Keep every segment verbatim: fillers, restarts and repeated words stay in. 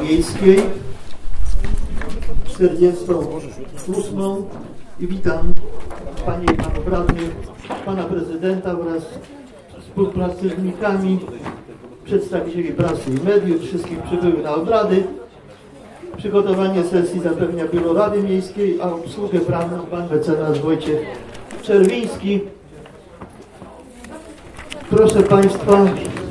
Miejskiej czterdziestą ósmą i witam Panie i Panów Radnych, Pana Prezydenta wraz z współpracownikami, przedstawicieli prasy i mediów, wszystkich przybyłych na obrady. Przygotowanie sesji zapewnia Biuro Rady Miejskiej, a obsługę prawną Pan Mecenas Wojciech Czerwiński. Proszę Państwa,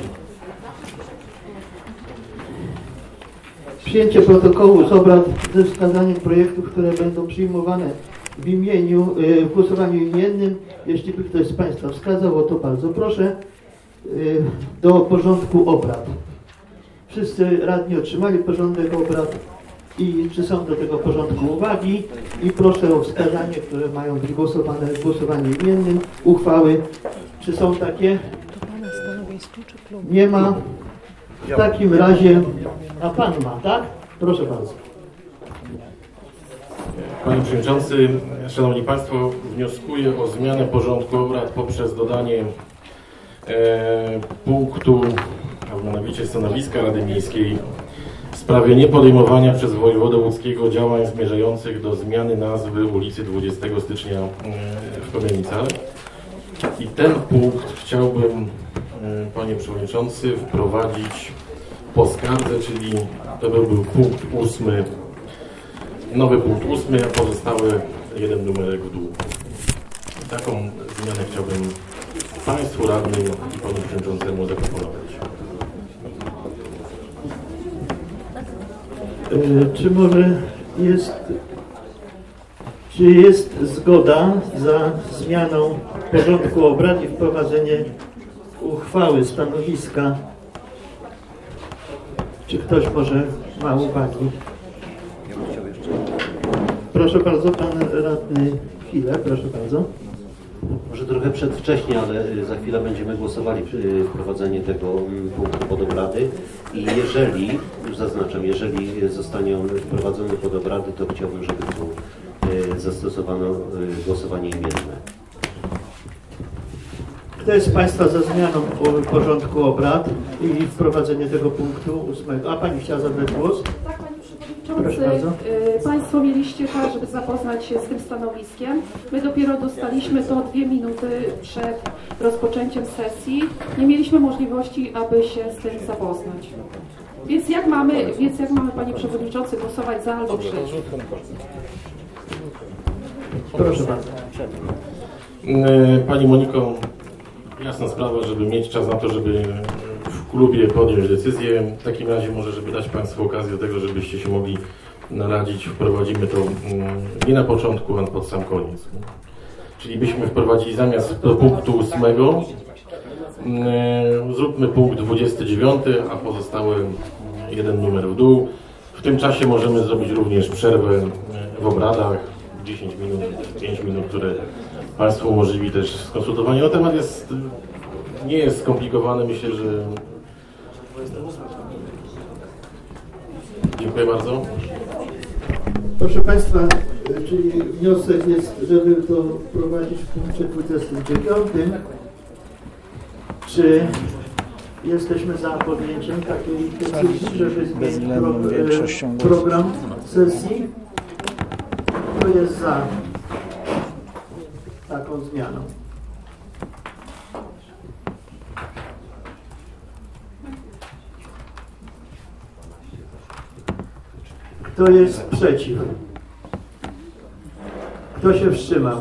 przyjęcie protokołu z obrad ze wskazaniem projektów, które będą przyjmowane w imieniu, w głosowaniu imiennym. Jeśli by ktoś z Państwa wskazał, o to bardzo proszę. Do porządku obrad. Wszyscy radni otrzymali porządek obrad i czy są do tego porządku uwagi? I proszę o wskazanie, które mają być głosowane w głosowaniu imiennym, uchwały. Czy są takie? Nie ma. W takim razie, a Pan ma, tak? Proszę bardzo. Panie Przewodniczący, Szanowni Państwo, wnioskuję o zmianę porządku obrad poprzez dodanie e, punktu, a mianowicie stanowiska Rady Miejskiej w sprawie niepodejmowania przez wojewodę łódzkiego działań zmierzających do zmiany nazwy ulicy dwudziestego stycznia e, w Kamienicach. I ten punkt chciałbym, Panie Przewodniczący, wprowadzić po skardze, czyli to by był punkt ósmy, nowy punkt ósmy, a pozostały jeden numerek w dół. Taką zmianę chciałbym Państwu radnym i Panu Przewodniczącemu zaproponować. Czy może jest, czy jest zgoda za zmianą porządku obrad i wprowadzenie uchwały, stanowiska? Czy ktoś może ma uwagi? Proszę bardzo, Pan Radny Chwilę, proszę bardzo. Może trochę przedwcześnie, ale za chwilę będziemy głosowali wprowadzenie tego punktu pod obrady i jeżeli, już zaznaczam, jeżeli zostanie on wprowadzony pod obrady, to chciałbym, żeby tu zastosowano głosowanie imienne. Kto jest z Państwa za zmianą porządku obrad i wprowadzenie tego punktu ósmego? A Pani chciała zabrać głos? Tak, Panie Przewodniczący. Państwo mieliście czas, żeby zapoznać się z tym stanowiskiem. My dopiero dostaliśmy to dwie minuty przed rozpoczęciem sesji. Nie mieliśmy możliwości, aby się z tym zapoznać. Więc jak mamy, więc jak mamy Panie Przewodniczący, głosować za albo przeciw? Proszę bardzo. Pani Moniko, jasna sprawa, żeby mieć czas na to, żeby w klubie podjąć decyzję. W takim razie może, żeby dać Państwu okazję do tego, żebyście się mogli naradzić, wprowadzimy to nie na początku, a pod sam koniec. Czyli byśmy wprowadzili zamiast do punktu ósmego, zróbmy punkt dwudziesty dziewiąty, a pozostały jeden numer w dół. W tym czasie możemy zrobić również przerwę w obradach, dziesięć minut, pięć minut, które Państwu umożliwi też skonsultowanie. No, temat jest, nie jest skomplikowany, myślę, że... Dziękuję bardzo. Proszę Państwa, czyli wniosek jest, żeby to wprowadzić w punkcie dwudziestym dziewiątym. Czy jesteśmy za podjęciem takiej decyzji, żeby zmienić pro, program sesji? Kto jest za taką zmianą? Kto jest przeciw? Kto się wstrzymał?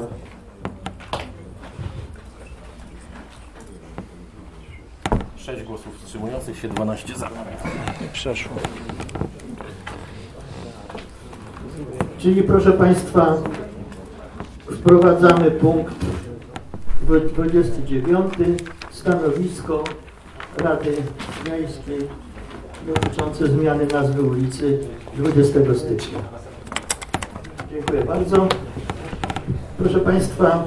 sześć głosów wstrzymujących się, dwanaście za. Przeszło. Czyli proszę Państwa, wprowadzamy punkt dwudziesty dziewiąty, stanowisko Rady Miejskiej dotyczące zmiany nazwy ulicy dwudziestego stycznia. Dziękuję bardzo. Proszę Państwa,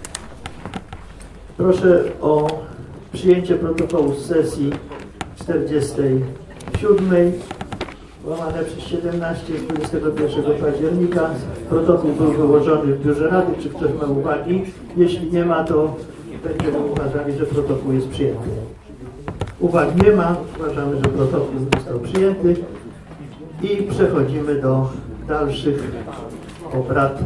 proszę o przyjęcie protokołu z sesji czterdziestej siódmej łamane przez siedemnaście dwudziestego pierwszego października. Protokół był wyłożony w Biurze Rady. Czy ktoś ma uwagi? Jeśli nie ma, to będziemy uważali, że protokół jest przyjęty. Uwag nie ma. Uważamy, że protokół został przyjęty. I przechodzimy do dalszych obrad.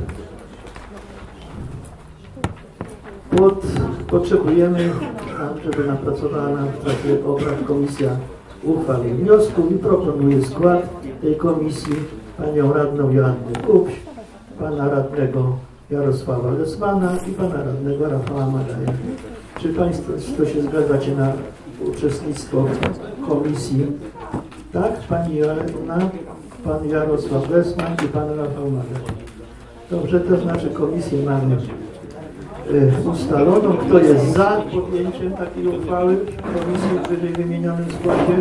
Pod, potrzebujemy, żeby napracowała nam w trakcie obrad komisja uchwały wniosków i proponuję skład tej komisji panią radną Joannę Kupś, pana radnego Jarosława Lesmana i pana radnego Rafała Madaja. Czy Państwo się zgadzacie na uczestnictwo w komisji? Tak? Pani Joanna, pan Jarosław Lesman i pan Rafał Madaj. Dobrze, to znaczy komisję mamy y, ustaloną. Kto jest za podjęciem takiej uchwały w komisji w wyżej wymienionym składzie?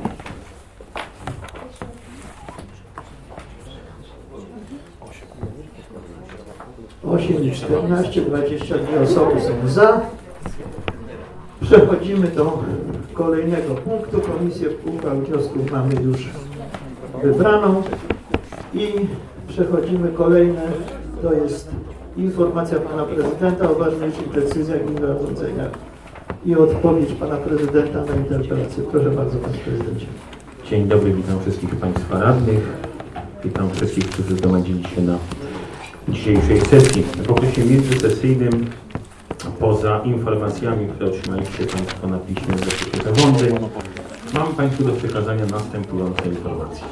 osiem i czternaście, dwadzieścia dwie osoby są za. Przechodzimy do kolejnego punktu. Komisję uchwał wniosków mamy już wybraną i przechodzimy kolejne. To jest informacja pana prezydenta o ważniejszych decyzjach i zarządzeniach i odpowiedź pana prezydenta na interpelację. Proszę bardzo, panie prezydencie. Dzień dobry, witam wszystkich państwa radnych. Witam wszystkich, którzy zgromadzili się na dzisiejszej sesji. W okresie międzysesyjnym, poza informacjami, które otrzymaliście państwo na piśmie w zakresie zarządzeń, mam państwu do przekazania następujące informacje.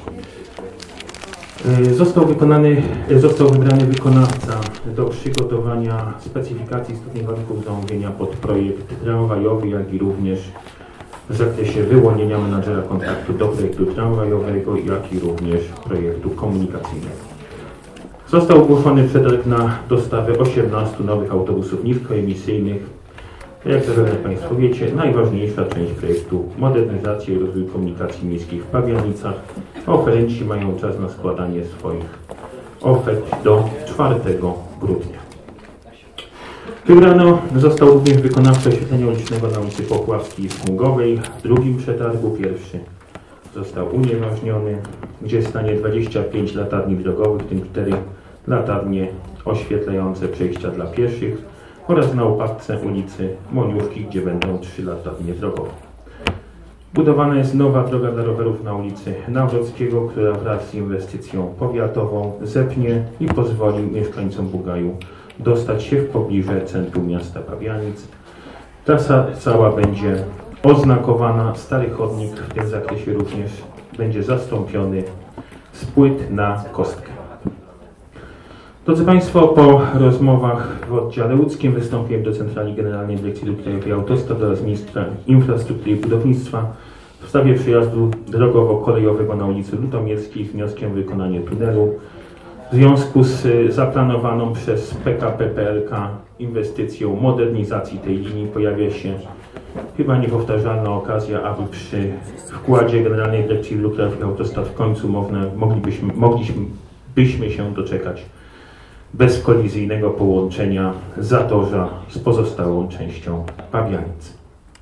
Został wykonany, został wybrany wykonawca do przygotowania specyfikacji stopni warunków zamówienia pod projekt tramwajowy, jak i również w zakresie wyłonienia menadżera kontaktu do projektu tramwajowego, jak i również projektu komunikacyjnego. Został ogłoszony przetarg na dostawę osiemnastu nowych autobusów niskoemisyjnych. Jak zapewne Państwo wiecie, najważniejsza część projektu modernizacji i rozwój komunikacji miejskiej w Pabianicach. Oferenci mają czas na składanie swoich ofert do czwartego grudnia. Wybrano został również wykonawca oświetlenia ulicznego na ulicy Popławskiej i Smugowej. W drugim przetargu pierwszy został unieważniony, gdzie stanie dwadzieścia pięć latarni drogowych, w tym cztery latarnie oświetlające przejścia dla pieszych oraz na upadce ulicy Moniówki, gdzie będą trzy latarnie drogowe. Budowana jest nowa droga dla rowerów na ulicy Nawrockiego, która wraz z inwestycją powiatową zepnie i pozwoli mieszkańcom Bugaju dostać się w pobliże centrum miasta Pabianic. Trasa cała będzie oznakowana, stary chodnik w tym zakresie również będzie zastąpiony z płyt na kostkę. Drodzy Państwo, po rozmowach w oddziale łódzkim wystąpiłem do Centrali Generalnej Dyrekcji Dróg Krajowych i Autostrad oraz Ministra Infrastruktury i Budownictwa w sprawie przejazdu drogowo-kolejowego na ulicy Lutomierskiej z wnioskiem o wykonanie tunelu. W związku z zaplanowaną przez P K P P L K inwestycją modernizacji tej linii pojawia się chyba niepowtarzalna okazja, aby przy wkładzie Generalnej Dyrekcji Dróg Krajowych i Autostrad w końcu można, moglibyśmy, mogliśmy byśmy się doczekać bezkolizyjnego połączenia Zatorza z pozostałą częścią Pabianic.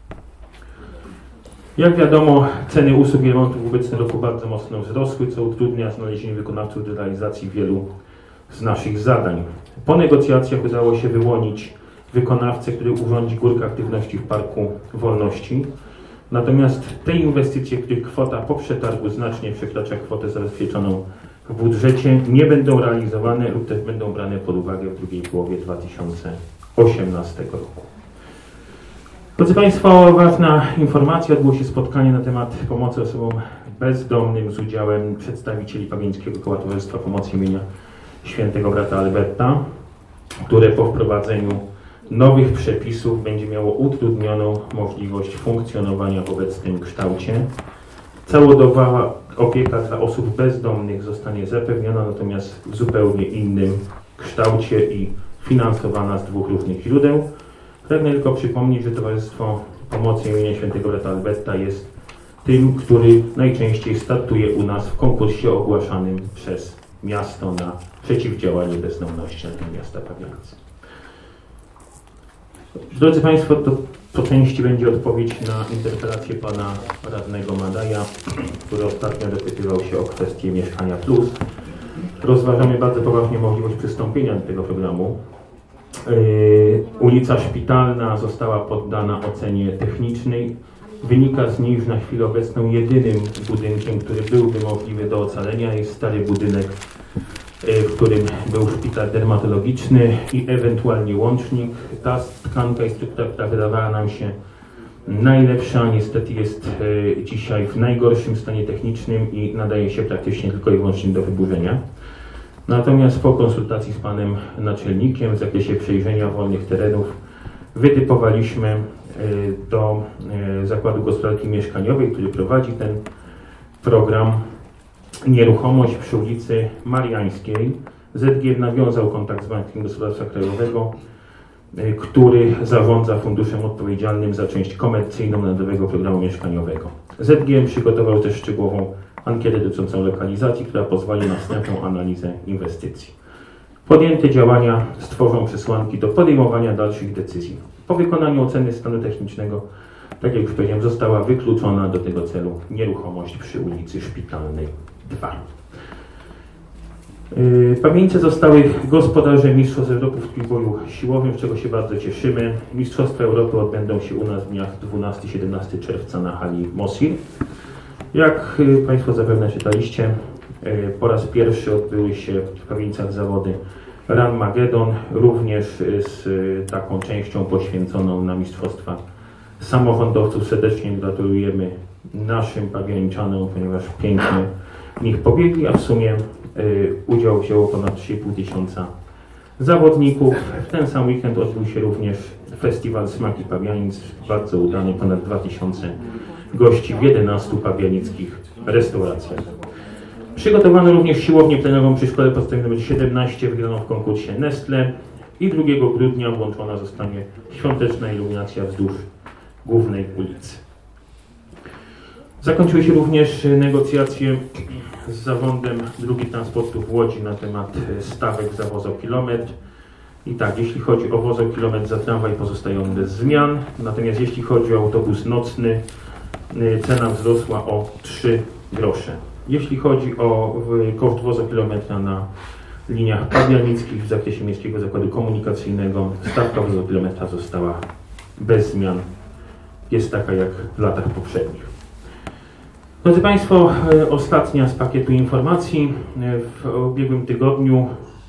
Jak wiadomo, ceny usług i remontów w obecnym roku bardzo mocno wzrosły, co utrudnia znalezienie wykonawców do realizacji wielu z naszych zadań. Po negocjacjach udało się wyłonić wykonawcę, który urządzi górkę aktywności w Parku Wolności. Natomiast te inwestycje, których kwota po przetargu znacznie przekracza kwotę zabezpieczoną w budżecie, nie będą realizowane lub też będą brane pod uwagę w drugiej połowie dwa tysiące osiemnastego roku. Drodzy Państwo, ważna informacja. Odbyło się spotkanie na temat pomocy osobom bezdomnym z udziałem przedstawicieli Pabiańskiego Koła Towarzystwa Pomocy imienia Świętego Brata Alberta, które po wprowadzeniu nowych przepisów będzie miało utrudnioną możliwość funkcjonowania w obecnym kształcie. Całodobowa opieka dla osób bezdomnych zostanie zapewniona, natomiast w zupełnie innym kształcie i finansowana z dwóch różnych źródeł. Pragnę tylko przypomnieć, że Towarzystwo Pomocy imienia Świętego Brata Alberta jest tym, który najczęściej startuje u nas w konkursie ogłaszanym przez miasto na przeciwdziałanie bezdomności na terenie miasta Pabianic. Drodzy Państwo, to po części będzie odpowiedź na interpelację pana radnego Madaja, który ostatnio dopytywał się o kwestię Mieszkania Plus. Rozważamy bardzo poważnie możliwość przystąpienia do tego programu. Yy, ulica Szpitalna została poddana ocenie technicznej Wynika z niej, że na chwilę obecną jedynym budynkiem, który byłby możliwy do ocalenia, jest stary budynek, w którym był szpital dermatologiczny i ewentualnie łącznik. Ta tkanka i struktura, która wydawała nam się najlepsza, niestety jest dzisiaj w najgorszym stanie technicznym i nadaje się praktycznie tylko i wyłącznie do wyburzenia. Natomiast po konsultacji z panem naczelnikiem w zakresie przejrzenia wolnych terenów wytypowaliśmy do Zakładu Gospodarki Mieszkaniowej, który prowadzi ten program, nieruchomość przy ulicy Mariańskiej. Z G nawiązał kontakt z Bankiem Gospodarstwa Krajowego, który zarządza funduszem odpowiedzialnym za część komercyjną Narodowego Programu Mieszkaniowego. Z G M przygotował też szczegółową ankietę dotyczącą lokalizacji, która pozwoli na wstępną analizę inwestycji. Podjęte działania stworzą przesłanki do podejmowania dalszych decyzji. Po wykonaniu oceny stanu technicznego, tak jak już powiedziałem, została wykluczona do tego celu nieruchomość przy ulicy Szpitalnej dwa. Pamięcie zostały gospodarzem Mistrzostw Europy w trójboju siłowym, z czego się bardzo cieszymy. Mistrzostwa Europy odbędą się u nas w dniach dwunastego do siedemnastego czerwca na hali Mosir. Jak Państwo zapewne czytaliście, po raz pierwszy odbyły się w Kawienicach zawody Run Magedon, również z taką częścią poświęconą na mistrzostwa samorządowców. Serdecznie gratulujemy naszym pawianiczanom, ponieważ pięknie w nich pobiegli, a w sumie y, udział wzięło ponad trzy i pół tysiąca zawodników. W ten sam weekend odbył się również festiwal Smaki Pawianic, bardzo udany, ponad dwa tysiące gości w jedenastu pawianickich restauracjach. Przygotowano również siłownię plenową przy szkole podstawowej nr siedemnaście, wygraną w konkursie Nestle i drugiego grudnia włączona zostanie świąteczna iluminacja wzdłuż głównej ulicy. Zakończyły się również negocjacje z zarządem Dróg Transportu w Łodzi na temat stawek za wozokilometr. I tak, jeśli chodzi o wozokilometr za tramwaj, pozostają bez zmian, natomiast jeśli chodzi o autobus nocny, cena wzrosła o trzy grosze. Jeśli chodzi o koszt wozokilometra na liniach pawianickich w zakresie Miejskiego Zakładu Komunikacyjnego, stawka wozokilometra została bez zmian. Jest taka jak w latach poprzednich. Drodzy Państwo, ostatnia z pakietu informacji. W ubiegłym tygodniu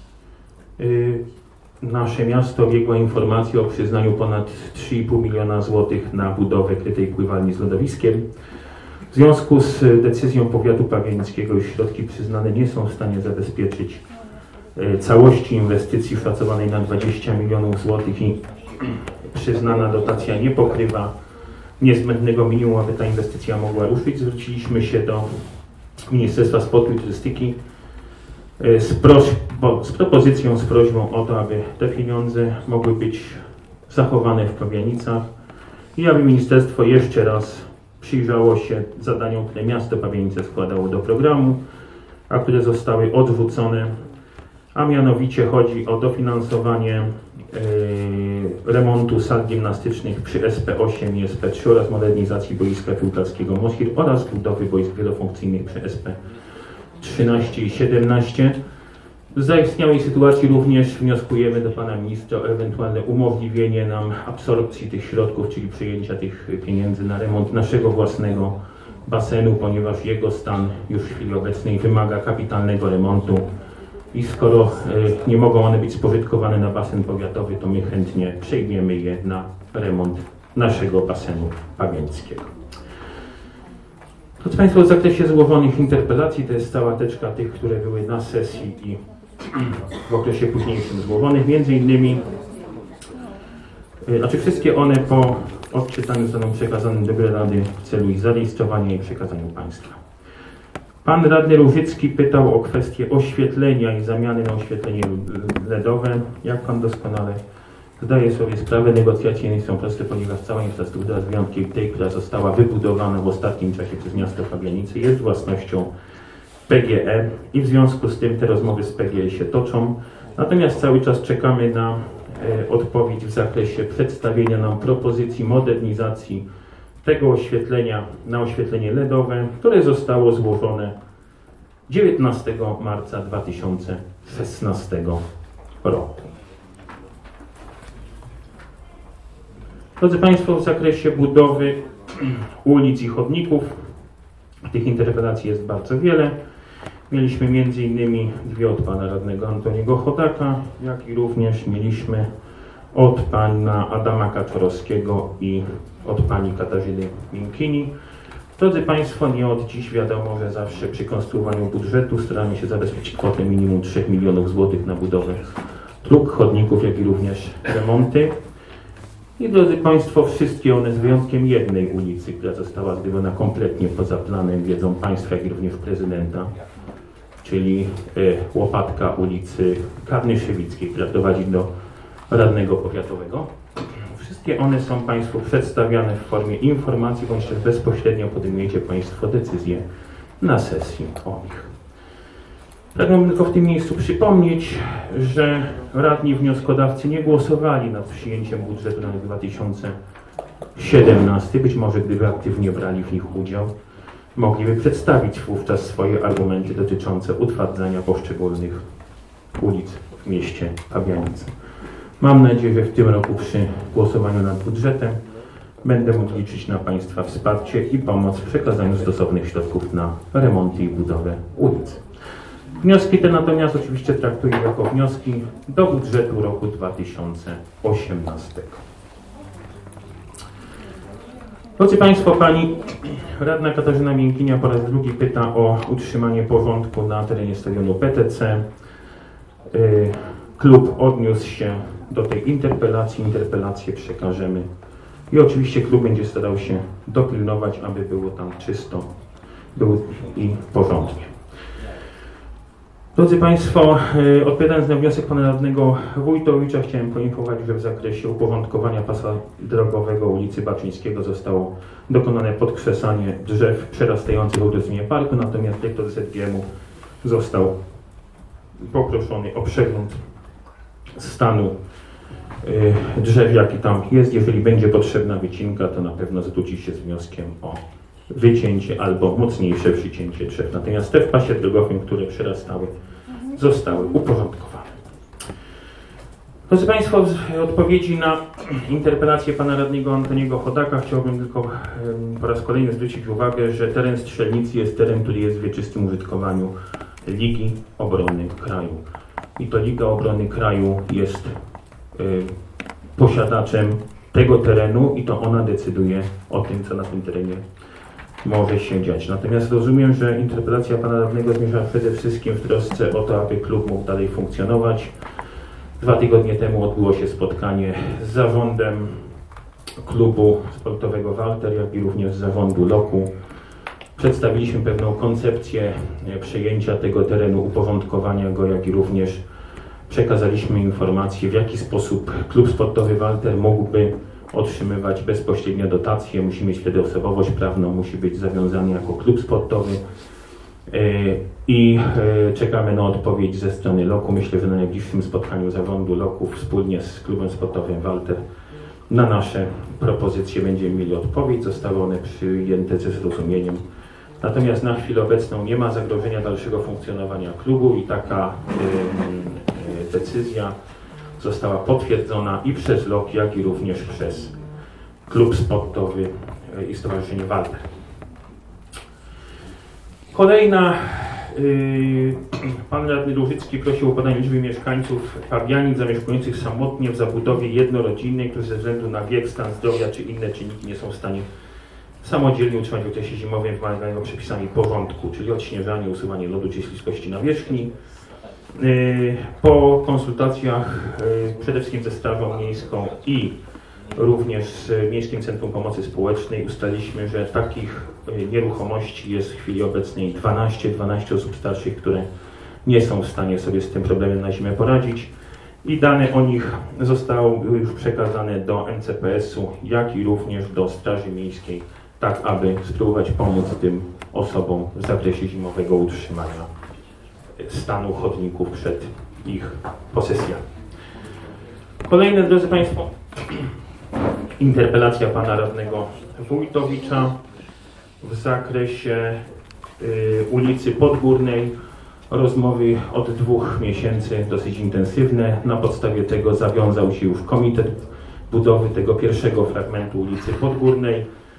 nasze miasto obiegła informacja o przyznaniu ponad trzy i pół miliona złotych na budowę krytej pływalni z lodowiskiem. W związku z decyzją powiatu pawianickiego już środki przyznane nie są w stanie zabezpieczyć całości inwestycji szacowanej na dwadzieścia milionów złotych i przyznana dotacja nie pokrywa niezbędnego minimum, aby ta inwestycja mogła ruszyć. Zwróciliśmy się do Ministerstwa Sportu i Turystyki z, prośbą, z propozycją, z prośbą o to, aby te pieniądze mogły być zachowane w Pawianicach i aby ministerstwo jeszcze raz przyjrzało się zadaniom, które miasto Pawianice składało do programu, a które zostały odrzucone, a mianowicie chodzi o dofinansowanie Yy, remontu sal gimnastycznych przy S P osiem i S P trzy oraz modernizacji boiska piłkarskiego Mosir oraz budowy boisk wielofunkcyjnych przy S P trzynaście i siedemnaście. W zaistniałej sytuacji również wnioskujemy do Pana Ministra o ewentualne umożliwienie nam absorpcji tych środków, czyli przejęcia tych pieniędzy na remont naszego własnego basenu, ponieważ jego stan już w chwili obecnej wymaga kapitalnego remontu. I skoro y, nie mogą one być spożytkowane na basen powiatowy, to my chętnie przejmiemy je na remont naszego basenu pawianickiego. Drodzy Państwo, w zakresie złożonych interpelacji, to jest cała teczka tych, które były na sesji i w okresie późniejszym złożonych. Między innymi, y, znaczy wszystkie one po odczytaniu zostaną przekazane do Biura Rady w celu ich zarejestrowania i przekazania Państwa. Pan radny Różycki pytał o kwestię oświetlenia i zamiany na oświetlenie ledowe. Jak Pan doskonale zdaje sobie sprawę, negocjacje nie są proste, ponieważ cała infrastruktura, z wyjątkiem tej, która została wybudowana w ostatnim czasie przez miasto Pawianice, jest własnością P G E i w związku z tym te rozmowy z P G E się toczą. Natomiast cały czas czekamy na e, odpowiedź w zakresie przedstawienia nam propozycji modernizacji tego oświetlenia na oświetlenie ledowe, które zostało złożone dziewiętnastego marca dwa tysiące szesnastego roku. Drodzy Państwo, w zakresie budowy ulic i chodników. Tych interpelacji jest bardzo wiele. Mieliśmy między innymi dwie od pana radnego Antoniego Chodaka, jak i również mieliśmy od pana Adama Kaczorowskiego i od pani Katarzyny Minkini. Drodzy Państwo, nie od dziś wiadomo, że zawsze przy konstruowaniu budżetu staramy się zabezpieczyć kwotę minimum trzech milionów złotych na budowę dróg, chodników, jak i również remonty. I drodzy Państwo, wszystkie one z wyjątkiem jednej ulicy, która została zrobiona kompletnie poza planem, wiedzą Państwa, jak i również prezydenta, czyli y, łopatka ulicy Karnyszewickiej, która prowadzi do radnego powiatowego. Wszystkie one są Państwu przedstawiane w formie informacji, bądź też bezpośrednio podejmujecie Państwo decyzję na sesji o nich. Pragnę tylko w tym miejscu przypomnieć, że radni wnioskodawcy nie głosowali nad przyjęciem budżetu na rok dwa tysiące siedemnasty. Być może gdyby aktywnie brali w nich udział, mogliby przedstawić wówczas swoje argumenty dotyczące utwardzania poszczególnych ulic w mieście Pabianice. Mam nadzieję, że w tym roku przy głosowaniu nad budżetem będę mógł liczyć na Państwa wsparcie i pomoc w przekazaniu stosownych środków na remonty i budowę ulic. Wnioski te natomiast oczywiście traktuję jako wnioski do budżetu roku dwa tysiące osiemnastego. Drodzy Państwo, pani radna Katarzyna Miękinia po raz drugi pyta o utrzymanie porządku na terenie stadionu P T C. Klub odniósł się do tej interpelacji, interpelację przekażemy i oczywiście klub będzie starał się dopilnować, aby było tam czysto było i porządnie. Drodzy Państwo, odpowiadając na wniosek pana radnego Wójtowicza, chciałem poinformować, że w zakresie uporządkowania pasa drogowego ulicy Baczyńskiego zostało dokonane podkrzesanie drzew przerastających udrożnienie parku, natomiast dyrektor Z G M-u został poproszony o przegląd stanu y, drzew, jaki tam jest. Jeżeli będzie potrzebna wycinka, to na pewno zwróci się z wnioskiem o wycięcie albo mocniejsze przycięcie drzew. Natomiast te w pasie drogowym, które przerastały, zostały uporządkowane. Drodzy Państwo, w odpowiedzi na interpelację pana radnego Antoniego Chodaka chciałbym tylko po raz kolejny zwrócić uwagę, że teren strzelnicy jest teren, który jest w wieczystym użytkowaniu Ligi Obrony Kraju. I to Liga Obrony Kraju jest y, posiadaczem tego terenu i to ona decyduje o tym, co na tym terenie może się dziać. Natomiast rozumiem, że interpelacja pana radnego zmierza przede wszystkim w trosce o to, aby klub mógł dalej funkcjonować. Dwa tygodnie temu odbyło się spotkanie z zarządem klubu sportowego Walter, jak i również z zarządu Loku. Przedstawiliśmy pewną koncepcję przejęcia tego terenu, uporządkowania go, jak i również przekazaliśmy informacje, w jaki sposób klub sportowy Walter mógłby otrzymywać bezpośrednio dotacje. Musi mieć wtedy osobowość prawną, musi być zawiązany jako klub sportowy i czekamy na odpowiedź ze strony Loku. Myślę, że na najbliższym spotkaniu zarządu Loku wspólnie z klubem sportowym Walter na nasze propozycje będziemy mieli odpowiedź. Zostały one przyjęte ze zrozumieniem. Natomiast na chwilę obecną nie ma zagrożenia dalszego funkcjonowania klubu i taka y, y, decyzja została potwierdzona i przez Lok, jak i również przez klub sportowy y, i Stowarzyszenie Walter. Kolejna, y, pan radny Różycki prosił o podanie liczby mieszkańców Pabianic zamieszkujących samotnie w zabudowie jednorodzinnej, którzy ze względu na wiek, stan zdrowia czy inne czynniki nie są w stanie samodzielnie utrzymać w okresie zimowym wymaganego przepisami porządku, czyli odśnieżanie, usuwanie lodu czy śliskości nawierzchni. Po konsultacjach przede wszystkim ze Strażą Miejską i również z Miejskim Centrum Pomocy Społecznej ustaliliśmy, że takich nieruchomości jest w chwili obecnej dwanaście, dwanaście osób starszych, które nie są w stanie sobie z tym problemem na zimę poradzić i dane o nich zostały już przekazane do N C P S-u, jak i również do Straży Miejskiej, tak aby spróbować pomóc tym osobom w zakresie zimowego utrzymania stanu chodników przed ich posesjami. Kolejne, drodzy Państwo, interpelacja pana radnego Wójtowicza w zakresie y, ulicy Podgórnej. Rozmowy od dwóch miesięcy dosyć intensywne. Na podstawie tego zawiązał się już komitet budowy tego pierwszego fragmentu ulicy Podgórnej.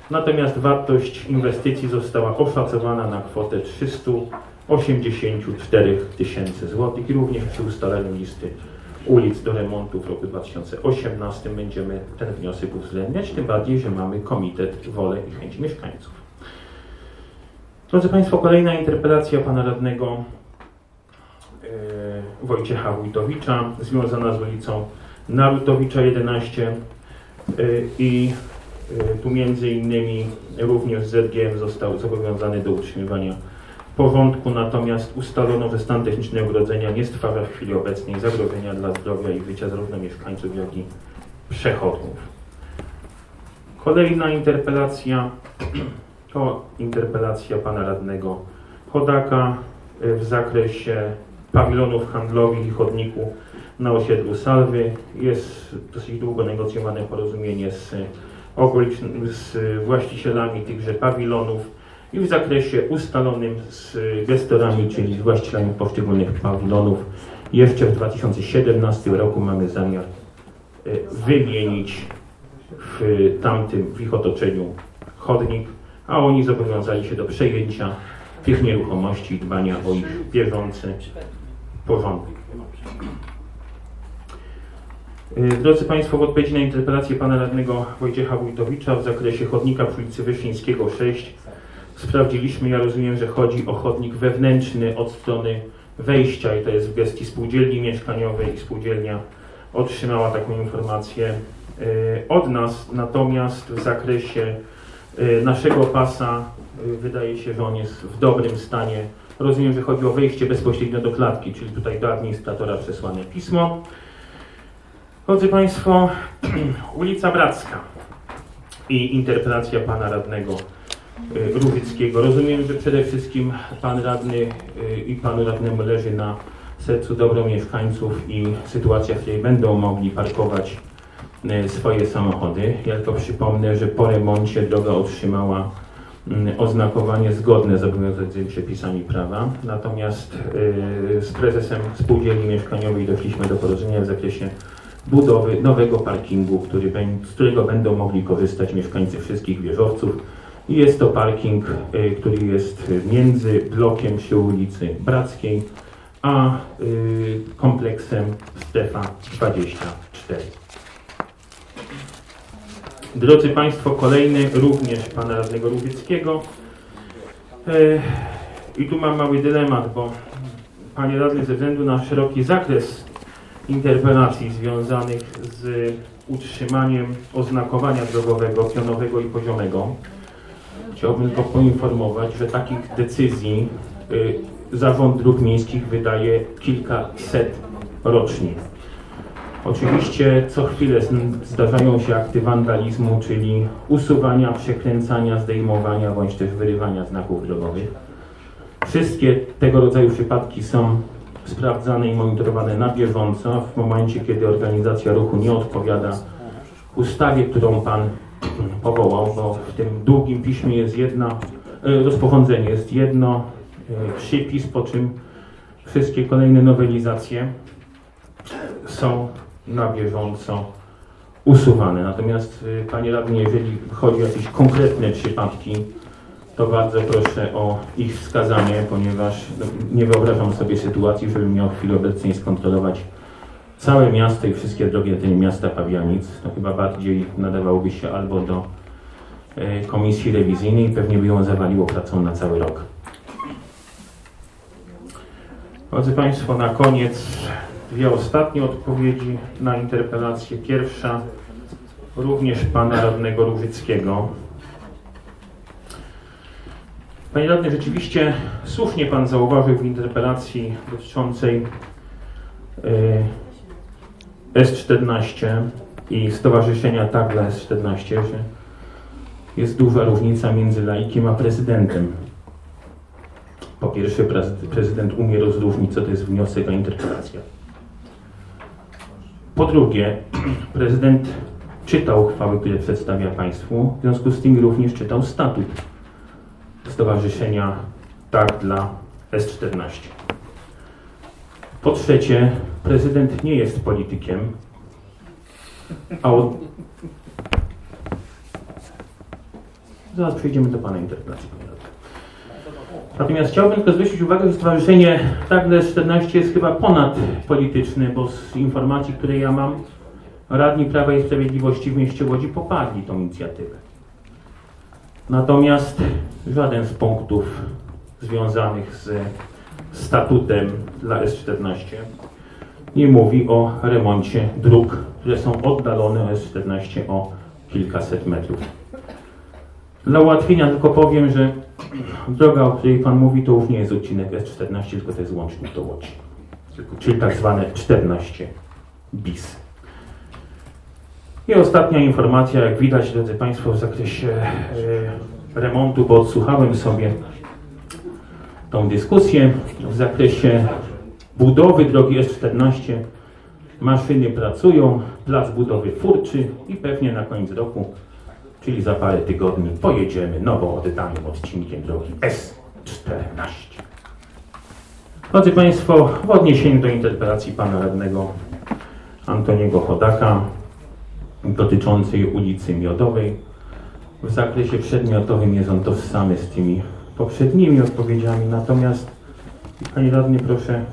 Natomiast wartość inwestycji została oszacowana na kwotę trzysta osiemdziesiąt cztery tysiące złotych i również przy ustaleniu listy ulic do remontu w roku dwa tysiące osiemnastym będziemy ten wniosek uwzględniać, tym bardziej, że mamy komitet Wolę i Chęć Mieszkańców. Drodzy Państwo, kolejna interpelacja pana radnego yy, Wojciecha Wójtowicza związana z ulicą Narutowicza jedenaście yy, i yy, tu między innymi również Z G M został zobowiązany do utrzymywania porządku, natomiast ustalono, że stan techniczny ogrodzenia nie stwarza w chwili obecnej zagrożenia dla zdrowia i życia zarówno mieszkańców, jak i przechodniów. Kolejna interpelacja to interpelacja pana radnego Chodaka w zakresie pawilonów handlowych i chodniku na osiedlu Salwy. Jest dosyć długo negocjowane porozumienie z, z właścicielami tychże pawilonów i w zakresie ustalonym z gestorami, czyli z właścicielami poszczególnych pawilonów, jeszcze w dwa tysiące siedemnastym roku mamy zamiar wymienić w tamtym, w ich otoczeniu chodnik, a oni zobowiązali się do przejęcia tych nieruchomości i dbania o ich bieżący porządek. Drodzy Państwo, w odpowiedzi na interpelację pana radnego Wojciecha Wójtowicza w zakresie chodnika przy ulicy Wyszyńskiego sześć sprawdziliśmy, ja rozumiem, że chodzi o chodnik wewnętrzny od strony wejścia i to jest w gestii spółdzielni mieszkaniowej i spółdzielnia otrzymała taką informację od nas, natomiast w zakresie naszego pasa wydaje się, że on jest w dobrym stanie. Rozumiem, że chodzi o wejście bezpośrednio do klatki, czyli tutaj do administratora przesłane pismo. Drodzy Państwo, ulica Bracka i interpelacja pana radnego Różyckiego. Rozumiem, że przede wszystkim pan radny i panu radnemu leży na sercu dobro mieszkańców i sytuacja, w której będą mogli parkować swoje samochody. Ja tylko przypomnę, że po remoncie droga otrzymała oznakowanie zgodne z obowiązującymi przepisami prawa. Natomiast z prezesem spółdzielni mieszkaniowej doszliśmy do porozumienia w zakresie budowy nowego parkingu, który, z którego będą mogli korzystać mieszkańcy wszystkich wieżowców. I jest to parking, który jest między blokiem przy ulicy Brackiej, a kompleksem Strefa dwadzieścia cztery. Drodzy Państwo, kolejny również pana radnego Różyckiego. I tu mam mały dylemat, bo panie radny ze względu na szeroki zakres interpelacji związanych z utrzymaniem oznakowania drogowego, pionowego i poziomego, chciałbym tylko poinformować, że takich decyzji y, Zarząd Dróg Miejskich wydaje kilkaset rocznie. Oczywiście co chwilę zdarzają się akty wandalizmu, czyli usuwania, przekręcania, zdejmowania bądź też wyrywania znaków drogowych. Wszystkie tego rodzaju przypadki są sprawdzane i monitorowane na bieżąco. W momencie, kiedy organizacja ruchu nie odpowiada ustawie, którą pan powołał, bo w tym długim piśmie jest jedna, rozporządzenie jest jedno, przypis, po czym wszystkie kolejne nowelizacje są na bieżąco usuwane. Natomiast panie radny, jeżeli chodzi o jakieś konkretne przypadki, to bardzo proszę o ich wskazanie, ponieważ nie wyobrażam sobie sytuacji, żebym miał w chwili obecnej skontrolować całe miasto i wszystkie drogi na terenie miasta Pabianic. To chyba bardziej nadawałoby się albo do e, komisji rewizyjnej, pewnie by ją zawaliło pracą na cały rok. Drodzy Państwo, na koniec dwie ostatnie odpowiedzi na interpelację. Pierwsza również pana radnego Różyckiego. Panie radny, rzeczywiście słusznie pan zauważył w interpelacji dotyczącej y, S czternaście i Stowarzyszenia Tak dla S czternaście, że jest duża różnica między laikiem a prezydentem. Po pierwsze, prezydent umie rozróżnić, co to jest wniosek, a interpelacja. Po drugie, prezydent czytał uchwały, które przedstawia państwu, w związku z tym również czytał statut Stowarzyszenia Tak dla S czternaście. Po trzecie, prezydent nie jest politykiem, a od... Zaraz przejdziemy do Pana interpelacji. Natomiast chciałbym tylko zwrócić uwagę, że Stowarzyszenie Tak dla S czternaście jest chyba ponadpolityczne, bo z informacji, które ja mam, radni Prawa i Sprawiedliwości w mieście Łodzi poparli tą inicjatywę. Natomiast żaden z punktów związanych z statutem dla S czternaście nie mówi o remoncie dróg, które są oddalone od S czternaście o kilkaset metrów. Dla ułatwienia tylko powiem, że droga, o której Pan mówi, to już nie jest odcinek S czternaście, tylko to jest łącznik do Łodzi, czyli tak zwane czternaście bis. I ostatnia informacja, jak widać, drodzy Państwo, w zakresie e, remontu, bo odsłuchałem sobie tą dyskusję, w zakresie budowy drogi S czternaście maszyny pracują, plac budowy furczy i pewnie na koniec roku, czyli za parę tygodni, pojedziemy nowo oddanym odcinkiem drogi S czternaście. Drodzy Państwo, w odniesieniu do interpelacji Pana Radnego Antoniego Chodaka dotyczącej ulicy Miodowej, w zakresie przedmiotowym jest on tożsamy z tymi poprzednimi odpowiedziami, natomiast Panie Radny, proszę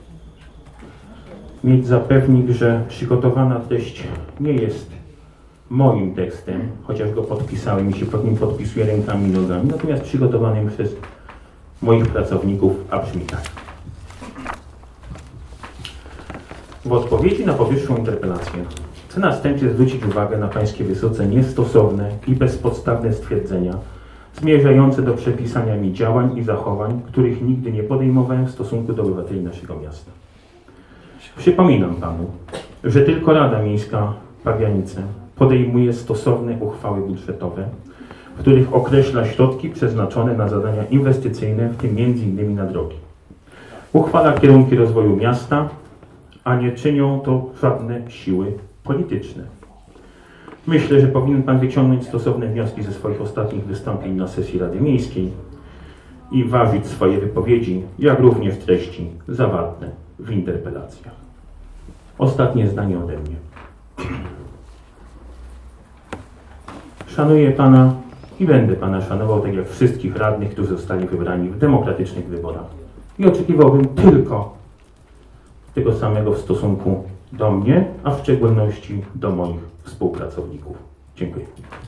mieć zapewnik, że przygotowana treść nie jest moim tekstem, chociaż go podpisałem i się pod nim podpisuję rękami i nogami, natomiast przygotowanym przez moich pracowników, a brzmi tak. W odpowiedzi na powyższą interpelację chcę następnie zwrócić uwagę na Pańskie wysoce niestosowne i bezpodstawne stwierdzenia zmierzające do przepisania mi działań i zachowań, których nigdy nie podejmowałem w stosunku do obywateli naszego miasta. Przypominam Panu, że tylko Rada Miejska Pabianice podejmuje stosowne uchwały budżetowe, w których określa środki przeznaczone na zadania inwestycyjne, w tym między innymi na drogi. Uchwala kierunki rozwoju miasta, a nie czynią to żadne siły polityczne. Myślę, że powinien Pan wyciągnąć stosowne wnioski ze swoich ostatnich wystąpień na sesji Rady Miejskiej i ważyć swoje wypowiedzi, jak również treści zawarte w interpelacjach. Ostatnie zdanie ode mnie. Szanuję Pana i będę Pana szanował, tak jak wszystkich radnych, którzy zostali wybrani w demokratycznych wyborach. I oczekiwałbym tylko tego samego w stosunku do mnie, a w szczególności do moich współpracowników. Dziękuję.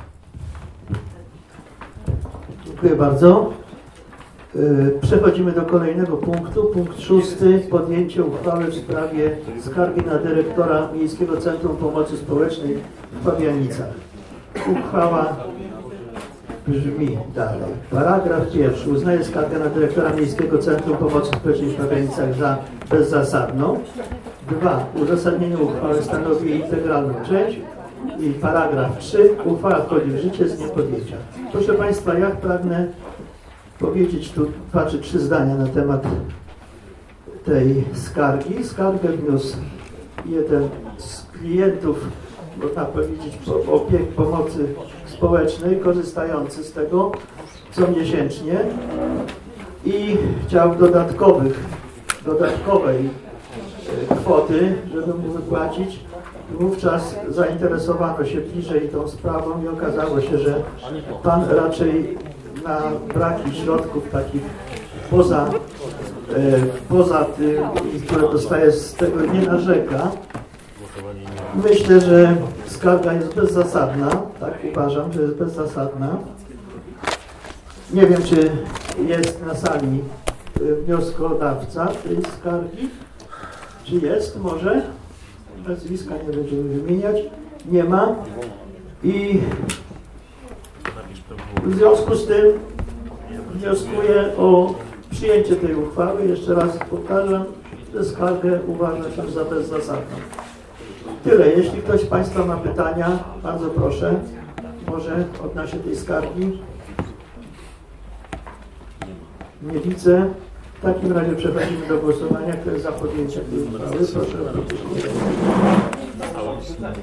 Dziękuję bardzo. Przechodzimy do kolejnego punktu. Punkt szósty. Podjęcie uchwały w sprawie skargi na dyrektora Miejskiego Centrum Pomocy Społecznej w Pabianicach. Uchwała brzmi dalej. Paragraf pierwszy. Uznaje skargę na dyrektora Miejskiego Centrum Pomocy Społecznej w Pabianicach za bezzasadną. Dwa. Uzasadnienie uchwały stanowi jej integralną część. I paragraf trzy. Uchwała wchodzi w życie z dniem podjęcia. Proszę Państwa, ja pragnę powiedzieć tu dwa czy trzy zdania na temat tej skargi. Skargę wniósł jeden z klientów, można powiedzieć, opieki pomocy społecznej, korzystający z tego co miesięcznie i chciał dodatkowych, dodatkowej kwoty, żeby mu wypłacić. Wówczas zainteresowano się bliżej tą sprawą i okazało się, że pan raczej na braki środków takich poza, e, poza tym, które dostaje z tego, nie narzeka. Myślę, że skarga jest bezzasadna, tak uważam, że jest bezzasadna. Nie wiem, czy jest na sali wnioskodawca tej skargi. Czy jest? Może? Nazwiska nie będziemy wymieniać. Nie ma. I w związku z tym wnioskuję o przyjęcie tej uchwały. Jeszcze raz powtarzam, że skargę uważam się za bezzasadną. Tyle. Jeśli ktoś z Państwa ma pytania, bardzo proszę. Może odnośnie tej skargi. Nie widzę. W takim razie przechodzimy do głosowania. Kto jest za podjęciem tej uchwały? Proszę o podniesienie ręki.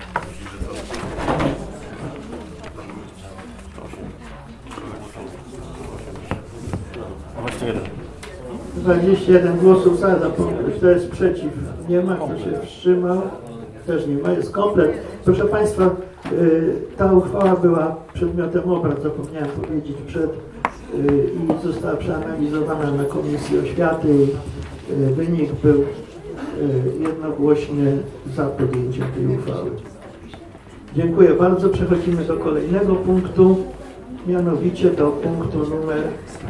dwadzieścia jeden głosów za, kto jest przeciw? Nie ma, kto się wstrzymał? Też nie ma, jest komplet. Proszę Państwa, Ta uchwała była przedmiotem obrad, zapomniałem powiedzieć, przed i została przeanalizowana na Komisji Oświaty. Wynik był jednogłośnie za podjęciem tej uchwały. Dziękuję bardzo. Przechodzimy do kolejnego punktu, mianowicie do punktu numer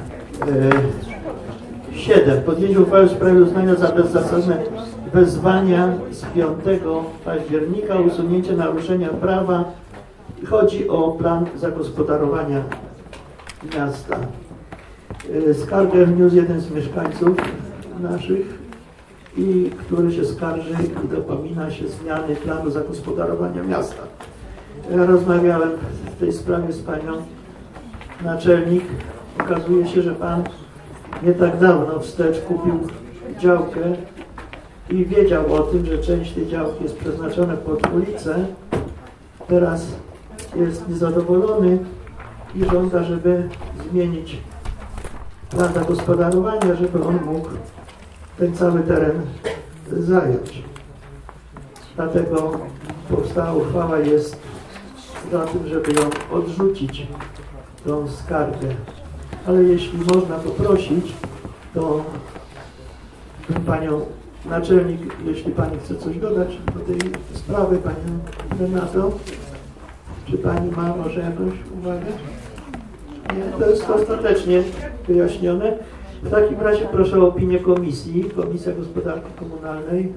siedem. Podjęcie uchwały w sprawie uznania za bezzasadne wezwania z piątego października, usunięcie naruszenia prawa. Chodzi o plan zagospodarowania miasta. Skargę wniósł jeden z mieszkańców naszych, i który się skarży i dopomina się zmiany planu zagospodarowania miasta. Ja rozmawiałem w tej sprawie z panią naczelnik. Okazuje się, że pan nie tak dawno wstecz kupił działkę i wiedział o tym, że część tej działki jest przeznaczona pod ulicę. Teraz jest niezadowolony i żąda, żeby zmienić plan zagospodarowania, żeby on mógł ten cały teren zająć. Dlatego powstała uchwała jest za tym, żeby ją odrzucić, tą skargę. Ale jeśli można poprosić, to bym panią naczelnik, jeśli pani chce coś dodać do tej sprawy, panią Renato, czy pani ma może jakąś uwagę? Nie, to jest dostatecznie wyjaśnione. W takim razie proszę o opinię komisji, Komisja Gospodarki Komunalnej.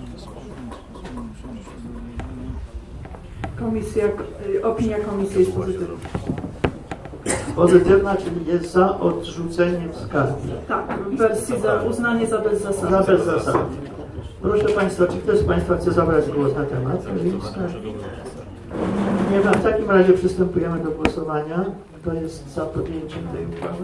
Komisja, opinia komisji jest pozytywna. Pozytywna, czyli jest za odrzuceniem skargi. Tak, w wersji za uznanie za bezzasadne. Za bezzasadne. Proszę państwa, czy ktoś z państwa chce zabrać głos na temat skargi? Nie ma. W takim razie przystępujemy do głosowania. Kto jest za podjęciem tej uchwały?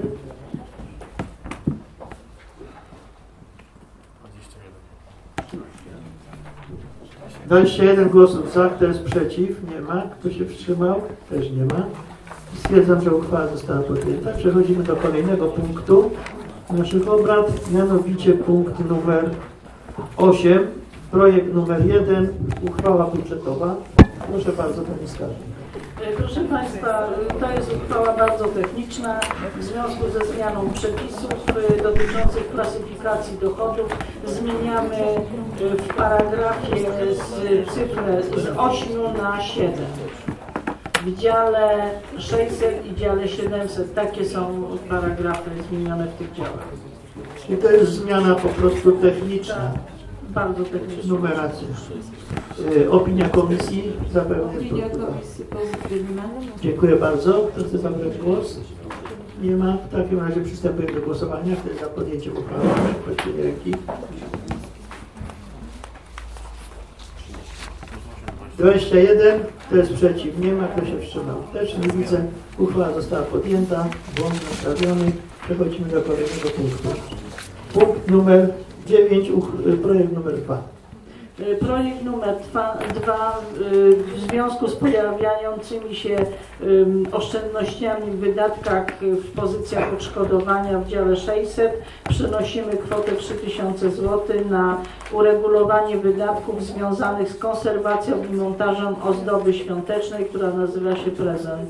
dwadzieścia jeden głosów za, kto jest przeciw? Nie ma. Kto się wstrzymał? Też nie ma. Stwierdzam, że uchwała została podjęta. Przechodzimy do kolejnego punktu naszych obrad, mianowicie punkt numer osiem, projekt numer jeden, uchwała budżetowa. Proszę bardzo, pani skarbnik. Proszę Państwa, to jest uchwała bardzo techniczna w związku ze zmianą przepisów dotyczących klasyfikacji dochodów. Zmieniamy w paragrafie z cyfrę z ośmiu na siedem. W dziale sześćset i dziale siedemset. Takie są paragrafy zmienione w tych działach. I to jest zmiana po prostu techniczna. Bardzo techniczna. Numeracja. Y, opinia komisji zapewne. Opinia komisji pozytywna. Dziękuję bardzo. Kto chce zabrać głos? Nie ma. W takim razie przystępujemy do głosowania. Kto jest za podjęciem uchwały? Podnieście ręki. dwadzieścia jeden. Kto jest przeciw? Nie ma. Kto się wstrzymał? Też nie widzę. Uchwała została podjęta. Błąd naprawiony. Przechodzimy do kolejnego punktu. Punkt numer dziewięć. Projekt numer dwa. Projekt numer dwa w związku z pojawiającymi się oszczędnościami w wydatkach w pozycjach odszkodowania w dziale sześćset przenosimy kwotę trzy tysiące złotych na uregulowanie wydatków związanych z konserwacją i montażem ozdoby świątecznej, która nazywa się prezent.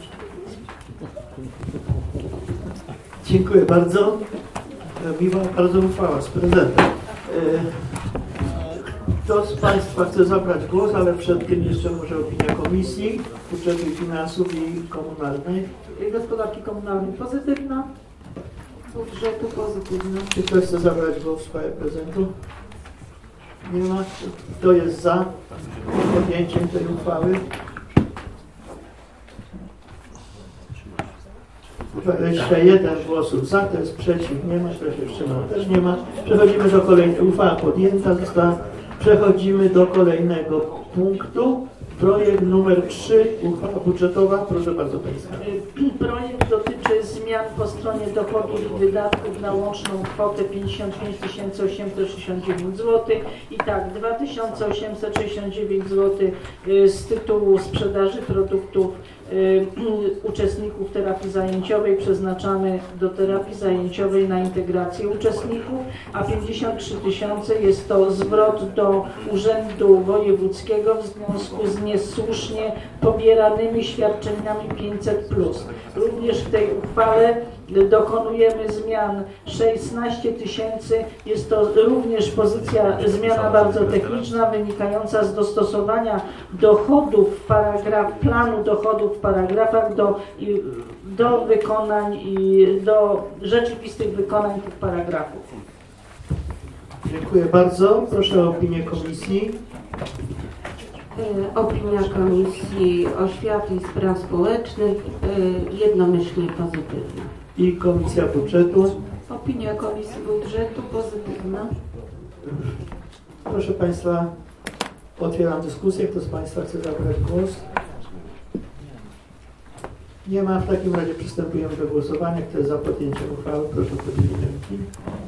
Dziękuję bardzo. Miła bardzo uchwała z prezentem. Kto z państwa chce zabrać głos, ale przed tym jeszcze może opinia Komisji Budżetu i Finansów i Komunalnej. Gospodarki komunalnej pozytywna, budżetu pozytywna. Czy ktoś chce zabrać głos w sprawie prezentu? Nie ma. Kto jest za podjęciem tej uchwały? dwadzieścia jeden głosów za, to jest przeciw, nie ma, kto się wstrzymał, też nie ma. Przechodzimy do kolejnej, uchwała podjęta została. Przechodzimy do kolejnego punktu. Projekt numer trzy, uchwała budżetowa. Proszę bardzo Państwa. Projekt dotyczy zmian po stronie dochodów i wydatków na łączną kwotę pięćdziesiąt pięć tysięcy osiemset sześćdziesiąt dziewięć złotych. I tak, dwa tysiące osiemset sześćdziesiąt dziewięć złotych z tytułu sprzedaży produktów uczestników terapii zajęciowej przeznaczamy do terapii zajęciowej na integrację uczestników, a pięćdziesiąt trzy tysiące jest to zwrot do Urzędu Wojewódzkiego w związku z zgodnie, słusznie pobieranymi świadczeniami pięćset plus. Również w tej uchwale dokonujemy zmian szesnaście tysięcy. Jest to również pozycja, zmiana bardzo techniczna, wynikająca z dostosowania dochodów paragraf, planu dochodów w paragrafach do, do wykonań i do rzeczywistych wykonań tych paragrafów. Dziękuję bardzo. Proszę o opinię komisji. Opinia Komisji Oświaty i Spraw Społecznych jednomyślnie pozytywna. I Komisja Budżetu. Opinia Komisji Budżetu pozytywna. Proszę Państwa, otwieram dyskusję. Kto z Państwa chce zabrać głos? Nie ma. W takim razie przystępujemy do głosowania. Kto jest za podjęciem uchwały? Proszę o podniesienie ręki.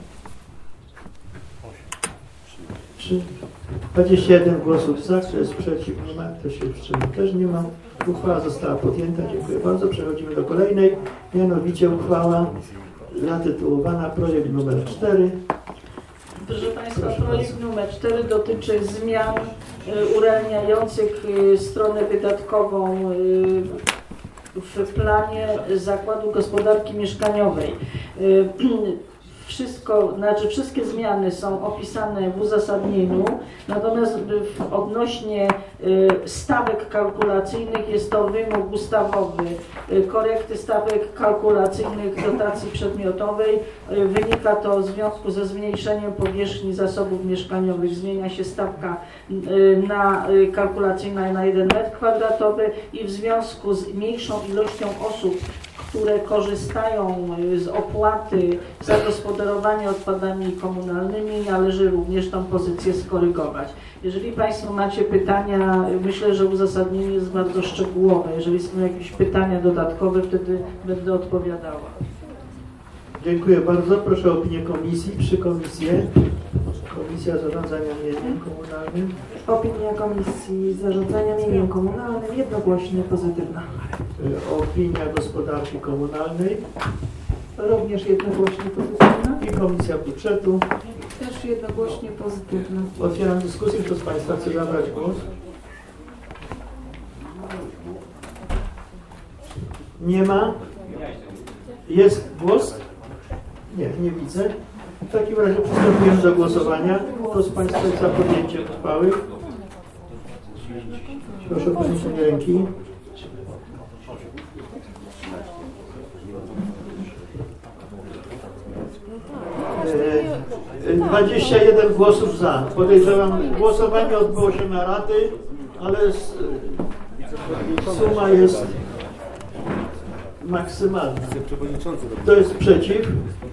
trzy, dwadzieścia jeden głosów za, kto jest przeciw, nie ma, kto się wstrzymał, też nie ma. Uchwała została podjęta, dziękuję bardzo. Przechodzimy do kolejnej, mianowicie uchwała zatytułowana projekt numer cztery. Proszę Państwa, projekt numer cztery dotyczy zmian y, urealniających y, stronę wydatkową y, w planie Zakładu Gospodarki Mieszkaniowej. Y, Wszystko, znaczy wszystkie zmiany są opisane w uzasadnieniu, natomiast w odnośnie stawek kalkulacyjnych jest to wymóg ustawowy korekty stawek kalkulacyjnych dotacji przedmiotowej. Wynika to w związku ze zmniejszeniem powierzchni zasobów mieszkaniowych. Zmienia się stawka na kalkulacyjna na jeden metr kwadratowy i w związku z mniejszą ilością osób, które korzystają z opłaty zagospodarowania odpadami komunalnymi, należy również tą pozycję skorygować. Jeżeli Państwo macie pytania, myślę, że uzasadnienie jest bardzo szczegółowe. Jeżeli są jakieś pytania dodatkowe, wtedy będę odpowiadała. Dziękuję bardzo. Proszę o opinię komisji. Trzy komisje. Komisja Zarządzania Mieniem Komunalnym. Opinia Komisji Zarządzania Mieniem Komunalnym jednogłośnie pozytywna. Opinia Gospodarki Komunalnej. Również jednogłośnie pozytywna. I Komisja Budżetu. Też jednogłośnie pozytywna. Otwieram dyskusję. Kto z Państwa chce zabrać głos? Nie ma. Jest głos? Nie, nie widzę. W takim razie przystępujemy do głosowania. Kto z Państwa jest za podjęciem uchwały? Proszę o podniesienie ręki. E, dwadzieścia jeden głosów za. Podejrzewam, głosowanie odbyło się na raty, ale suma jest maksymalna. Kto jest przeciw?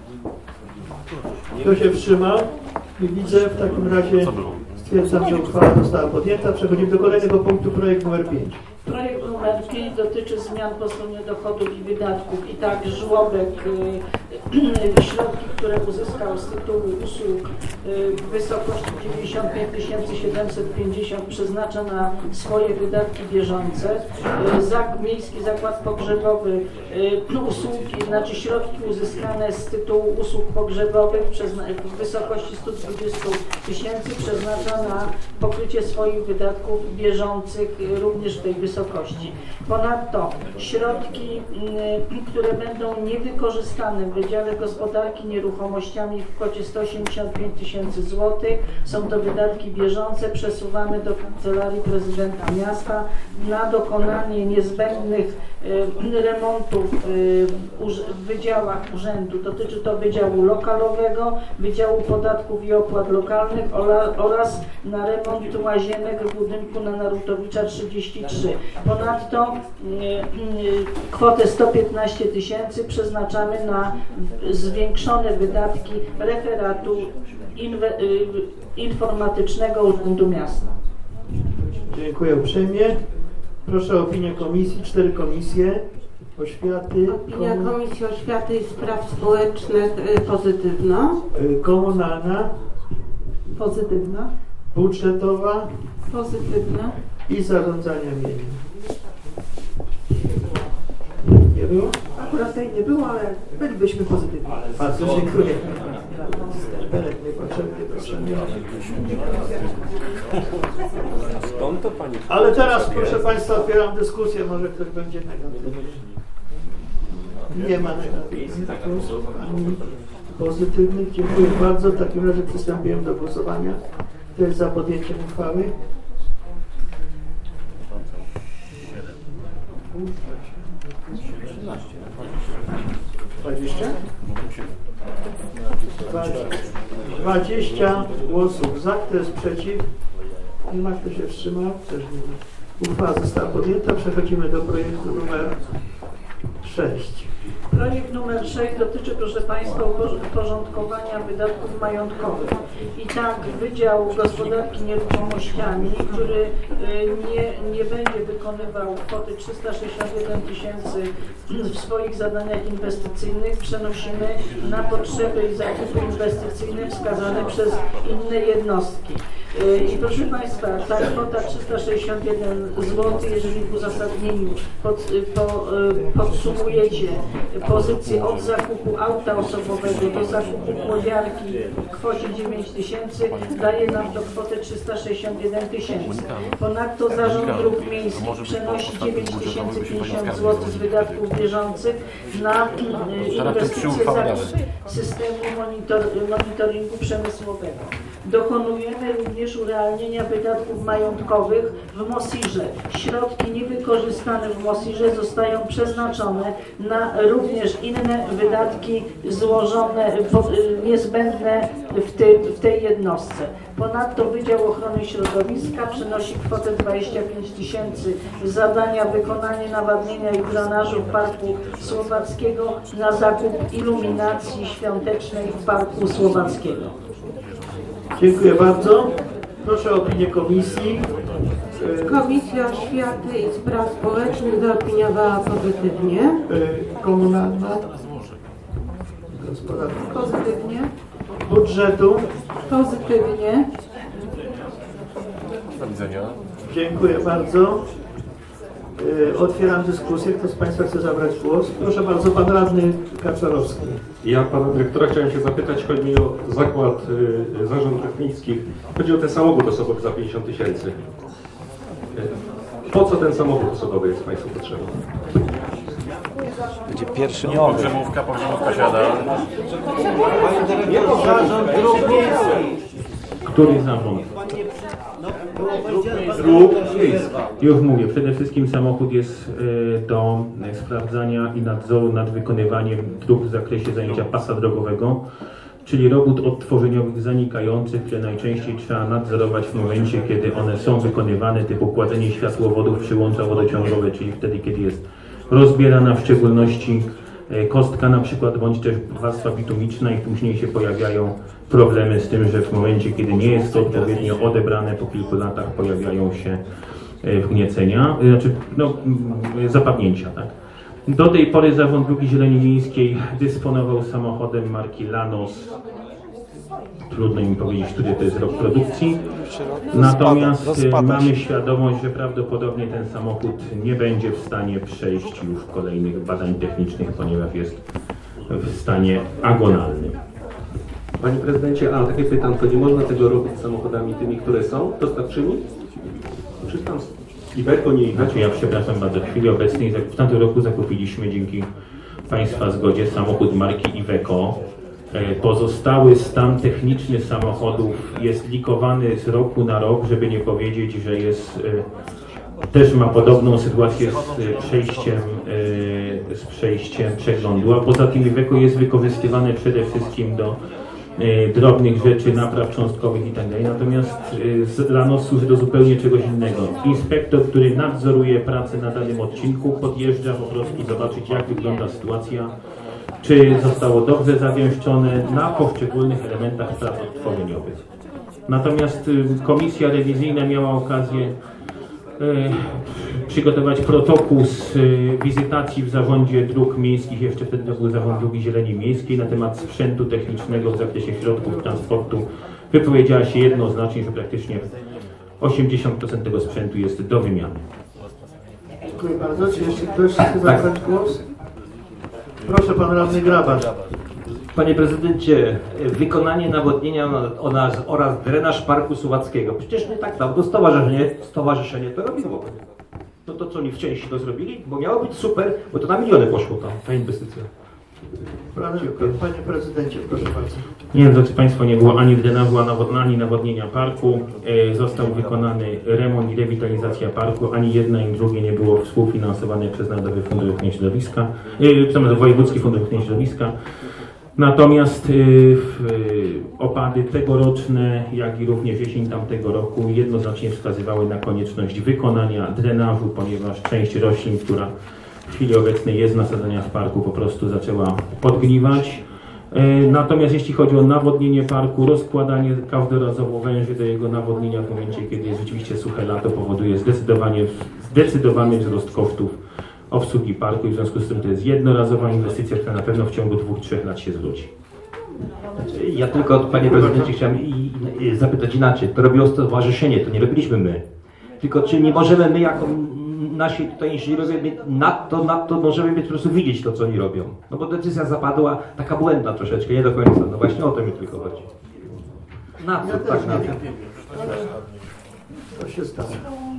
Kto się wstrzymał? Nie widzę. W takim razie stwierdzam, że uchwała została podjęta. Przechodzimy do kolejnego punktu, projekt numer pięć. Projekt numer pięć dotyczy zmian po stronie dochodów i wydatków. I tak żłobek, y, środki, które uzyskał z tytułu usług y, w wysokości dziewięćdziesiąt pięć tysięcy siedemset pięćdziesiąt przeznacza na swoje wydatki bieżące. Y, Zak, Miejski Zakład Pogrzebowy, y, usługi, znaczy środki uzyskane z tytułu usług pogrzebowych w wysokości sto dwadzieścia tysięcy przeznacza na pokrycie swoich wydatków bieżących y, również w tej wysokości. Ponadto środki, które będą niewykorzystane w Wydziale Gospodarki Nieruchomościami w kwocie sto osiemdziesiąt pięć tysięcy złotych, są to wydatki bieżące, przesuwamy do Kancelarii Prezydenta Miasta na dokonanie niezbędnych remontów w wydziałach urzędu. Dotyczy to Wydziału Lokalowego, Wydziału Podatków i Opłat Lokalnych oraz na remont łazienek w budynku na Narutowicza trzydzieści trzy. Ponadto kwotę sto piętnaście tysięcy przeznaczamy na zwiększone wydatki referatu informatycznego Urzędu Miasta. Dziękuję uprzejmie. Proszę o opinię komisji. Cztery komisje. Oświaty. Opinia komun... Komisji Oświaty i Spraw Społecznych y, pozytywna. Komunalna. Pozytywna. Budżetowa. Pozytywna. I zarządzania mieniem. Nie było? Akurat tej nie było, ale bylibyśmy pozytywni. Bardzo dziękuję. Berek niepotrzebnie, proszę nie. Ale teraz, proszę Państwa, otwieram dyskusję, może ktoś będzie negatywny. Nie ma negatywnych ani pozytywnych. Dziękuję bardzo. W takim razie przystępujemy do głosowania. Kto jest za podjęciem uchwały? Dwadzieścia? Dwadzieścia głosów za, kto jest przeciw? Nie ma, kto się wstrzymał? Też nie ma. Uchwała została podjęta. Przechodzimy do projektu numer sześć. Projekt numer sześć dotyczy, proszę Państwa, uporządkowania wydatków majątkowych. I tak Wydział Gospodarki Nieruchomościami, który nie, nie będzie wykonywał kwoty trzysta sześćdziesiąt jeden tysięcy w swoich zadaniach inwestycyjnych, przenosimy na potrzeby i zakupy inwestycyjne wskazane przez inne jednostki. I proszę Państwa, ta kwota trzysta sześćdziesiąt jeden złotych, jeżeli w uzasadnieniu pod, po, podsumujecie pozycję od zakupu auta osobowego do zakupu chłodziarki w kwocie dziewięć tysięcy, daje nam to kwotę trzysta sześćdziesiąt jeden tysięcy. Ponadto Zarząd Dróg Miejskich przenosi dziewięć tysięcy pięćdziesiąt złotych z wydatków bieżących na inwestycje zakup systemu monitor, monitoringu przemysłowego. Dokonujemy również urealnienia wydatków majątkowych w MOSIRze. Środki niewykorzystane w MOSIRze zostają przeznaczone na również inne wydatki złożone, niezbędne w, ty, w tej jednostce. Ponadto Wydział Ochrony Środowiska przynosi kwotę dwadzieścia pięć tysięcy zadania wykonanie nawadnienia i drenażu w Parku Słowackiego na zakup iluminacji świątecznej w Parku Słowackiego. Dziękuję bardzo. Proszę o opinię komisji. Komisja Oświaty i Spraw Społecznych zaopiniowała pozytywnie. Komunalna. Gospodarka. Pozytywnie. Budżetu. Pozytywnie. Do widzenia. Dziękuję bardzo. Otwieram dyskusję. Kto z Państwa chce zabrać głos? Proszę bardzo, Pan Radny Kaczorowski. Ja Pana Dyrektora chciałem się zapytać, chodzi mi o zakład y, Zarząd Dróg Miejskich. Chodzi o ten samochód osobowy za pięćdziesiąt tysięcy. Po co ten samochód osobowy jest Państwu potrzebny? Będzie pierwszy nowy. Pogrzebówka, pogrzebówka siada. Zarząd Dróg Miejskich. Który zarząd? Dróg Miejskich. Już mówię, przede wszystkim samochód jest do sprawdzania i nadzoru nad wykonywaniem dróg w zakresie zajęcia pasa drogowego, czyli robót odtworzeniowych zanikających, które najczęściej trzeba nadzorować w momencie, kiedy one są wykonywane, typu kładzenie światłowodów, przyłącza wodociągowe, czyli wtedy, kiedy jest rozbierana w szczególności kostka na przykład, bądź też warstwa bitumiczna i później się pojawiają problemy z tym, że w momencie, kiedy nie jest to odpowiednio odebrane, po kilku latach pojawiają się wgniecenia, znaczy no, zapadnięcia. Tak? Do tej pory Zarząd Dróg Zieleni Miejskiej dysponował samochodem marki Lanos. Trudno mi powiedzieć, który to jest rok produkcji. Natomiast mamy świadomość, że prawdopodobnie ten samochód nie będzie w stanie przejść już kolejnych badań technicznych, ponieważ jest w stanie agonalnym. Panie Prezydencie, a takie pytanko, nie można tego robić z samochodami tymi, które są dostarczymi? Czy tam Iveco, nie Iveco? Znaczy ja przepraszam bardzo, w chwili obecnej w tamtym roku zakupiliśmy dzięki Państwa zgodzie samochód marki Iveco. Pozostały stan techniczny samochodów jest likowany z roku na rok, żeby nie powiedzieć, że jest, też ma podobną sytuację z przejściem, z przejściem przeglądu, a poza tym Iveco jest wykorzystywane przede wszystkim do drobnych rzeczy, napraw cząstkowych i tak dalej. Natomiast Lanos służy do zupełnie czegoś innego. Inspektor, który nadzoruje pracę na danym odcinku, podjeżdża po prostu zobaczyć, jak wygląda sytuacja, czy zostało dobrze zawiększone na poszczególnych elementach prac odtworzeniowych. Natomiast komisja rewizyjna miała okazję przygotować protokół z wizytacji w Zarządzie Dróg Miejskich, jeszcze wtedy to był Zarząd Dróg Zieleni Miejskiej, na temat sprzętu technicznego w zakresie środków transportu. Wypowiedziała się jednoznacznie, że praktycznie osiemdziesiąt procent tego sprzętu jest do wymiany. Dziękuję bardzo. Czy jeszcze ktoś chce zabrać głos? Proszę, Pan Radny Grabarz. Panie prezydencie, wykonanie nawodnienia oraz, oraz drenaż Parku Suwackiego. Przecież nie tak dawno stowarzyszenie, stowarzyszenie to robiło. No to co, oni w części to zrobili? Bo miało być super, bo to na miliony poszło tam, ta inwestycja. Panie, panie prezydencie, proszę bardzo. Nie, drodzy Państwo, nie było ani drenażu, ani nawodnienia parku. E, został wykonany remont i rewitalizacja parku. Ani jedna, ani drugie nie było współfinansowane przez Narodowy Fundusz Ochrony Środowiska, e, Wojewódzki Fundusz Ochrony Środowiska. Natomiast y, y, opady tegoroczne, jak i również jesień tamtego roku jednoznacznie wskazywały na konieczność wykonania drenażu, ponieważ część roślin, która w chwili obecnej jest nasadzenia w parku, po prostu zaczęła podgniwać. Y, natomiast jeśli chodzi o nawodnienie parku, rozkładanie każdorazowo węży do jego nawodnienia w momencie, kiedy jest rzeczywiście suche lato, powoduje zdecydowanie, zdecydowany wzrost kosztów obsługi parku i w związku z tym to jest jednorazowa inwestycja, która na pewno w ciągu dwóch, trzech lat się zwróci. Ja tylko, panie prezydencie, chciałem i, i zapytać inaczej. To robiło stowarzyszenie, to nie robiliśmy my. Tylko czy nie możemy my, jako nasi tutaj inżynierowie, nad to, nad to możemy mieć po prostu widzieć to, co oni robią. No bo decyzja zapadła taka błędna troszeczkę, nie do końca. No właśnie o to mi tylko chodzi. Na co, tak na to. To się stało.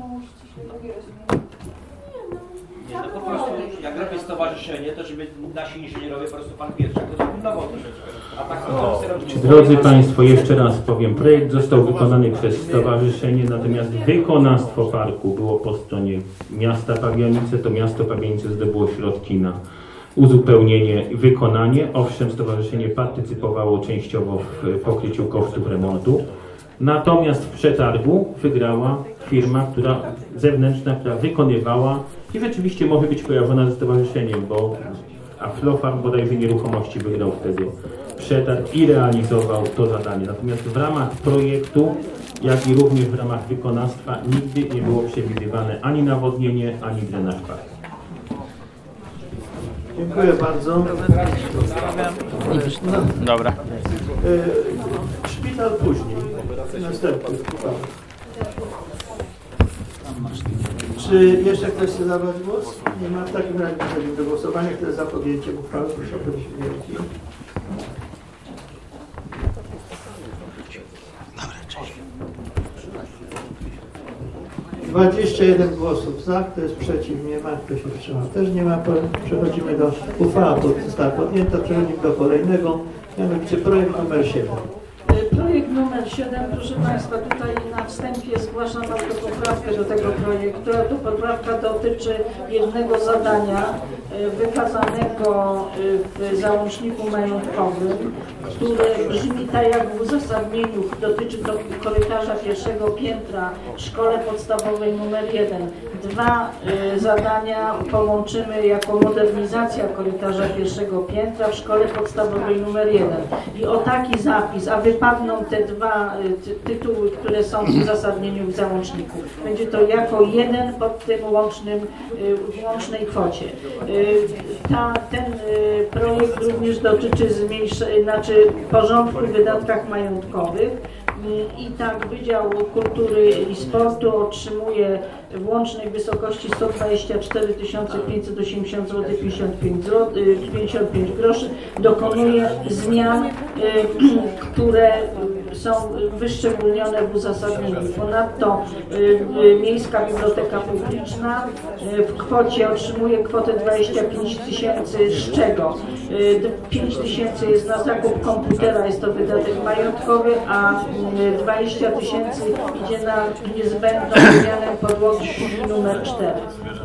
Nie, no po prostu, jak robię stowarzyszenie, to żeby nasi inżynierowie po prostu pan pierwszy to zapilnował troszeczkę. A tak to no. Drodzy Państwo, jeszcze raz powiem, projekt został wykonany przez stowarzyszenie, natomiast wykonawstwo parku było po stronie miasta Pabianice, to miasto Pabianice zdobyło środki na uzupełnienie i wykonanie. Owszem, stowarzyszenie partycypowało częściowo w pokryciu kosztów remontu. Natomiast w przetargu wygrała firma, która zewnętrzna, która wykonywała i rzeczywiście może być kojarzona ze stowarzyszeniem, bo Aflofarm bodajże nieruchomości wygrał wtedy przetarg i realizował to zadanie. Natomiast w ramach projektu, jak i również w ramach wykonawstwa nigdy nie było przewidywane ani nawodnienie, ani drenaż parku. Dziękuję bardzo. No. Dobra. Y, szpital później. Następny. Czy jeszcze ktoś chce zabrać głos? Nie ma. W takim razie przechodzimy do głosowania. Kto jest za podjęciem uchwały? Proszę o podniesienie ręki. dwadzieścia jeden głosów za, kto jest przeciw, nie ma, kto się wstrzymał, też nie ma. Przechodzimy do uchwały, została podjęta, przechodzimy do kolejnego, mianowicie projekt numer siedem. Projekt numer siedem, proszę Państwa, tutaj na wstępie zgłaszam autopoprawkę do tego projektu. Autopoprawka dotyczy jednego zadania wykazanego w załączniku majątkowym, które brzmi tak jak w uzasadnieniu, dotyczy to korytarza pierwszego piętra w szkole podstawowej numer jeden. Dwa y, zadania połączymy jako modernizacja korytarza pierwszego piętra w szkole podstawowej numer jeden. I o taki zapis, a wypadną te dwa y, ty, tytuły, które są w uzasadnieniu w załączniku. Będzie to jako jeden pod tym łącznym, y, łącznej kwocie. Y, ta, ten y, projekt również dotyczy zmniejszenia, znaczy porządku w wydatkach majątkowych. I tak Wydział Kultury i Sportu otrzymuje w łącznej wysokości sto dwadzieścia cztery tysiące pięćset osiemdziesiąt złotych pięćdziesiąt pięć groszy. Dokonuje zmian, które są wyszczególnione w uzasadnieniu. Ponadto Miejska Biblioteka Publiczna w kwocie otrzymuje kwotę dwadzieścia pięć tysięcy, z czego pięć tysięcy jest na zakup komputera, jest to wydatek majątkowy, a dwadzieścia tysięcy idzie na niezbędną zmianę podłogi numer cztery.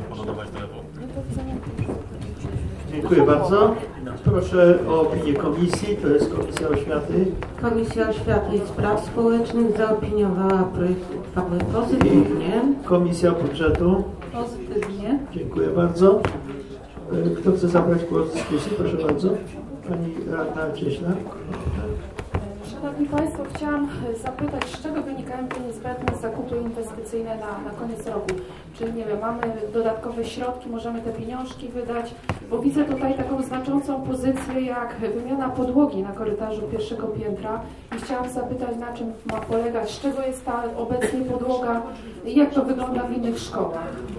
Dziękuję bardzo. Proszę o opinię komisji, to jest Komisja Oświaty. Komisja Oświaty i Spraw Społecznych zaopiniowała projekt uchwały pozytywnie. Komisja Budżetu. Pozytywnie. Dziękuję bardzo. Kto chce zabrać głos w dyskusji? Proszę bardzo. Pani Radna Cieślak. Szanowni Państwo, chciałam zapytać, z czego wynikają te niezbędne zakupy inwestycyjne na, na koniec roku? Czy nie wiem, mamy dodatkowe środki, możemy te pieniążki wydać? Bo widzę tutaj taką znaczącą pozycję jak wymiana podłogi na korytarzu pierwszego piętra i chciałam zapytać, na czym ma polegać, z czego jest ta obecnie podłoga i jak to wygląda w innych szkołach?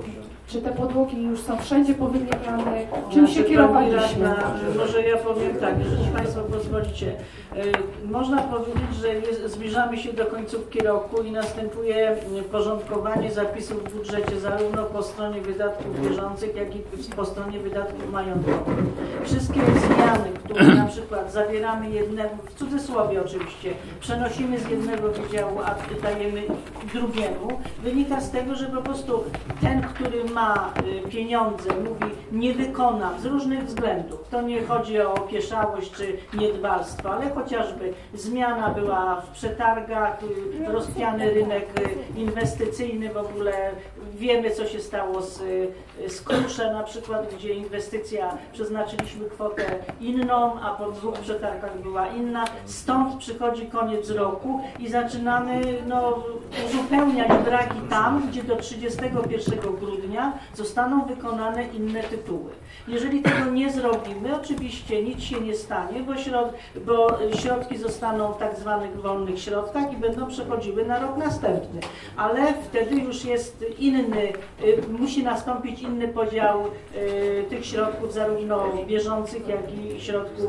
Czy te podłogi już są wszędzie powymieniane? Czym się Znaczy, kierowaliśmy? Radna, może ja powiem tak, jeżeli Państwo pozwolicie. Y, można powiedzieć, że jest, zbliżamy się do końcówki roku i następuje porządkowanie zapisów w budżecie zarówno po stronie wydatków bieżących, jak i po stronie wydatków majątkowych. Wszystkie zmiany, które na przykład zabieramy jednemu, w cudzysłowie oczywiście, przenosimy z jednego wydziału, a dajemy drugiemu, wynika z tego, że po prostu ten, który ma y, pieniądze, mówi nie wykonam z różnych względów. To nie chodzi o opieszałość czy niedbalstwo, ale chociażby zmiana była w przetargach, y, rozchwiany rynek y, inwestycyjny, w ogóle wiemy, co się stało z, y, z Kruszem na przykład, gdzie inwestycja przeznaczyliśmy kwotę inną, a po dwóch przetargach była inna. Stąd przychodzi koniec roku i zaczynamy no, uzupełniać braki tam, gdzie do trzydziestego pierwszego grudnia zostaną wykonane inne tytuły. Jeżeli tego nie zrobimy, oczywiście nic się nie stanie, bo, środ, bo środki zostaną w tak zwanych wolnych środkach i będą przechodziły na rok następny. Ale wtedy już jest inny, musi nastąpić inny podział tych środków, zarówno bieżących, jak i środków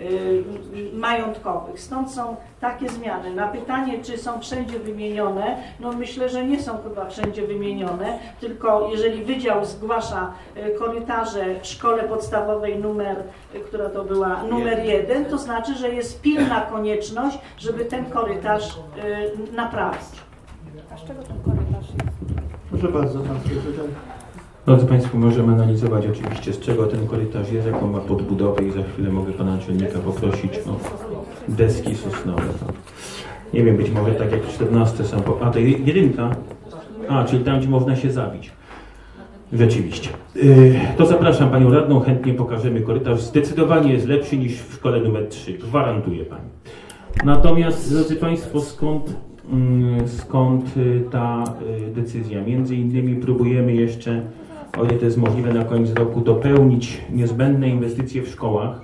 majątkowych. Stąd są takie zmiany. Na pytanie, czy są wszędzie wymienione, no myślę, że nie są chyba wszędzie wymienione, tylko jeżeli wydział zgłasza korytarze w szkole podstawowej numer, która to była numer jeden, to znaczy, że jest pilna konieczność, żeby ten korytarz y, naprawić. A z czego ten korytarz jest? Proszę bardzo, pan prezydent. Drodzy Państwo, możemy analizować oczywiście, z czego ten korytarz jest, jaką ma podbudowę i za chwilę mogę Pana Naczelnika poprosić o deski sosnowe. Nie wiem, być może tak jak w czternastce są... Po... A, to jedynka? A, czyli tam, gdzie można się zabić. Rzeczywiście. Yy, to zapraszam Panią Radną, chętnie pokażemy korytarz. Zdecydowanie jest lepszy niż w szkole numer trzy, gwarantuję Pani. Natomiast, drodzy Państwo, skąd, yy, skąd yy, ta yy, decyzja? Między innymi próbujemy jeszcze, o ile to jest możliwe na koniec roku, dopełnić niezbędne inwestycje w szkołach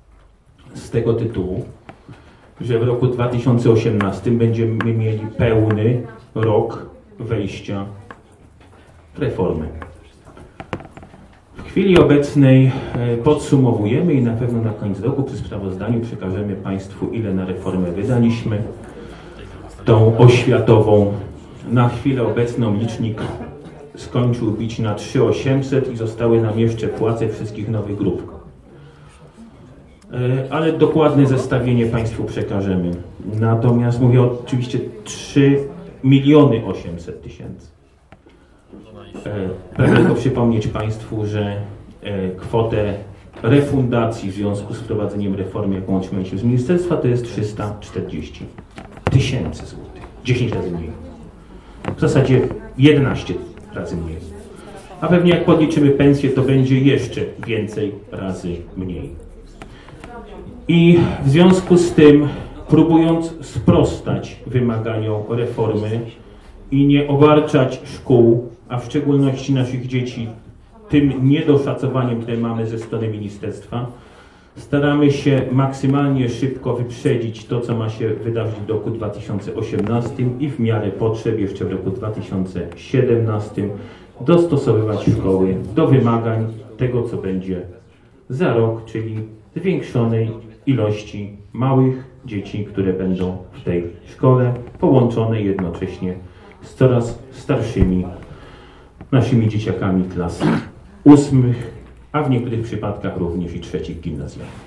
z tego tytułu, że w roku dwa tysiące osiemnastym będziemy mieli pełny rok wejścia w reformę. W chwili obecnej podsumowujemy i na pewno na koniec roku przy sprawozdaniu przekażemy Państwu, ile na reformę wydaliśmy. Tą oświatową. Na chwilę obecną licznik skończył bić na trzy tysiące osiemset i zostały nam jeszcze płace wszystkich nowych grup. Ale dokładne zestawienie Państwu przekażemy. Natomiast mówię oczywiście trzy miliony osiemset tysięcy. Pragnę tylko przypomnieć Państwu, że kwotę refundacji w związku z wprowadzeniem reformy, jaką otrzymaliśmy z ministerstwa, to jest trzysta czterdzieści tysięcy złotych. dziesięć razy mniej. W zasadzie jedenaście razy mniej. A pewnie jak podliczymy pensję, to będzie jeszcze więcej razy mniej. I w związku z tym, próbując sprostać wymaganiom reformy i nie obarczać szkół, a w szczególności naszych dzieci, tym niedoszacowaniem, które mamy ze strony ministerstwa, staramy się maksymalnie szybko wyprzedzić to, co ma się wydarzyć w roku dwa tysiące osiemnastym i w miarę potrzeb jeszcze w roku dwa tysiące siedemnastym dostosowywać szkoły do wymagań tego, co będzie za rok, czyli zwiększonej ilości małych dzieci, które będą w tej szkole, połączone jednocześnie z coraz starszymi naszymi dzieciakami klas ósmych, a w niektórych przypadkach również i trzecich gimnazjalnych.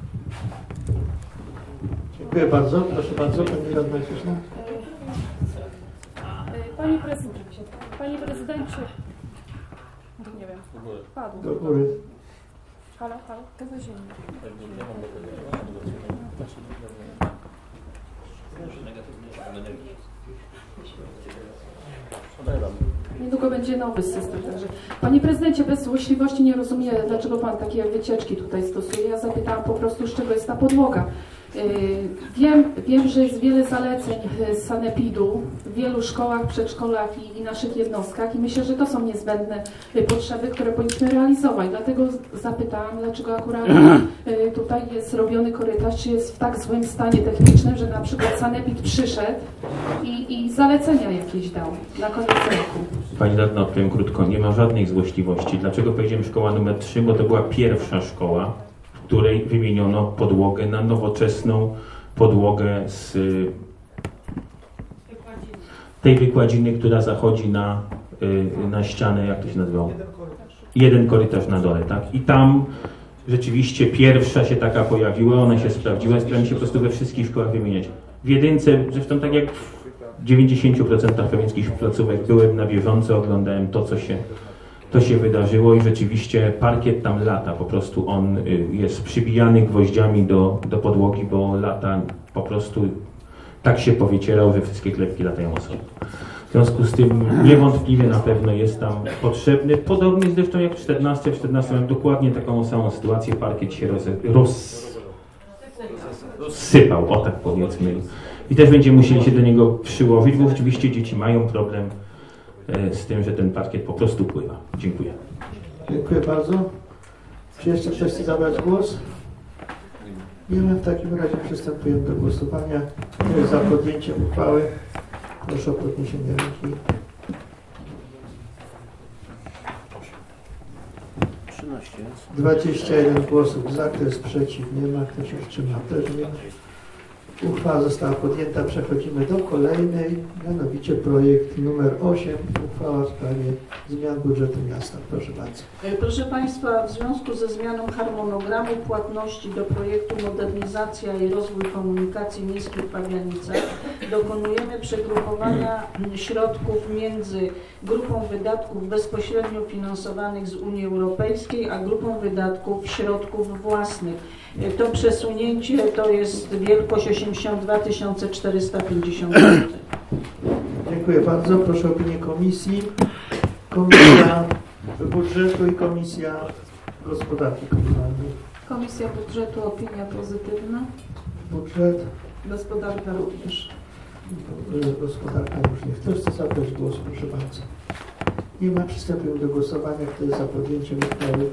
Dziękuję bardzo. Proszę bardzo, Pani Radna Krzyszna. Panie prezydencie, Panie prezydencie, nie wiem, padło. Do góry. Halo, halo, to za ziemię. Niedługo będzie nowy system, także Panie prezydencie, bez złośliwości nie rozumiem, dlaczego Pan takie wycieczki tutaj stosuje. Ja zapytałam po prostu, z czego jest ta podłoga. Wiem, wiem, że jest wiele zaleceń z sanepidu w wielu szkołach, przedszkolach i, i naszych jednostkach i myślę, że to są niezbędne potrzeby, które powinniśmy realizować. Dlatego zapytałam, dlaczego akurat tutaj jest robiony korytarz, czy jest w tak złym stanie technicznym, że na przykład sanepid przyszedł i, i zalecenia jakieś dał na koniec roku. Pani radna, odpowiem krótko, nie ma żadnych złośliwości. Dlaczego powiedziałem szkoła numer trzy? Bo to była pierwsza szkoła, w której wymieniono podłogę na nowoczesną podłogę z tej wykładziny, która zachodzi na, na ścianę, jak to się nazywało? Jeden korytarz na dole, tak? I tam rzeczywiście pierwsza się taka pojawiła, ona się sprawdziła, staramy się po prostu we wszystkich szkołach wymieniać. W jedynce, zresztą tak jak w dziewięćdziesięciu procentach pewieckich placówek byłem na bieżąco, oglądałem to, co się To się wydarzyło i rzeczywiście parkiet tam lata, po prostu on jest przybijany gwoździami do, do podłogi, bo lata po prostu tak się powycierał, że wszystkie klepki latają osobno. W związku z tym niewątpliwie na pewno jest tam potrzebny, podobnie zresztą jak w czternastym, w czternastym miałem dokładnie taką samą sytuację, parkiet się roz, roz, rozsypał, o tak powiedzmy. I też będziemy musieli się do niego przyłożyć, bo rzeczywiście dzieci mają problem z tym, że ten parkiet po prostu pływa. Dziękuję. Dziękuję bardzo. Czy jeszcze ktoś chce zabrać głos? Nie ma. W takim razie przystępujemy do głosowania. Kto jest za podjęciem uchwały? Proszę o podniesienie ręki. trzynaście. dwadzieścia jeden głosów za, kto jest przeciw? Nie ma. Kto się wstrzymał? Też nie ma. Uchwała została podjęta. Przechodzimy do kolejnej, mianowicie projekt numer osiem, uchwała w sprawie zmian budżetu miasta. Proszę bardzo. Proszę Państwa, w związku ze zmianą harmonogramu płatności do projektu Modernizacja i rozwój komunikacji miejskiej w Pabianicach dokonujemy przegrupowania środków między grupą wydatków bezpośrednio finansowanych z Unii Europejskiej, a grupą wydatków środków własnych. To przesunięcie to jest wielkość osiemdziesiąt dwa tysiące czterysta pięćdziesiąt złotych. Dziękuję bardzo. Proszę o opinię komisji. Komisja Budżetu i Komisja Gospodarki Komunalnej. Komisja Budżetu, opinia pozytywna. Budżet. Gospodarka również. Gospodarka również. Ktoś chce zabrać głos? Proszę bardzo. Nie ma. Przystępujemy do głosowania. Kto jest za podjęciem uchwały?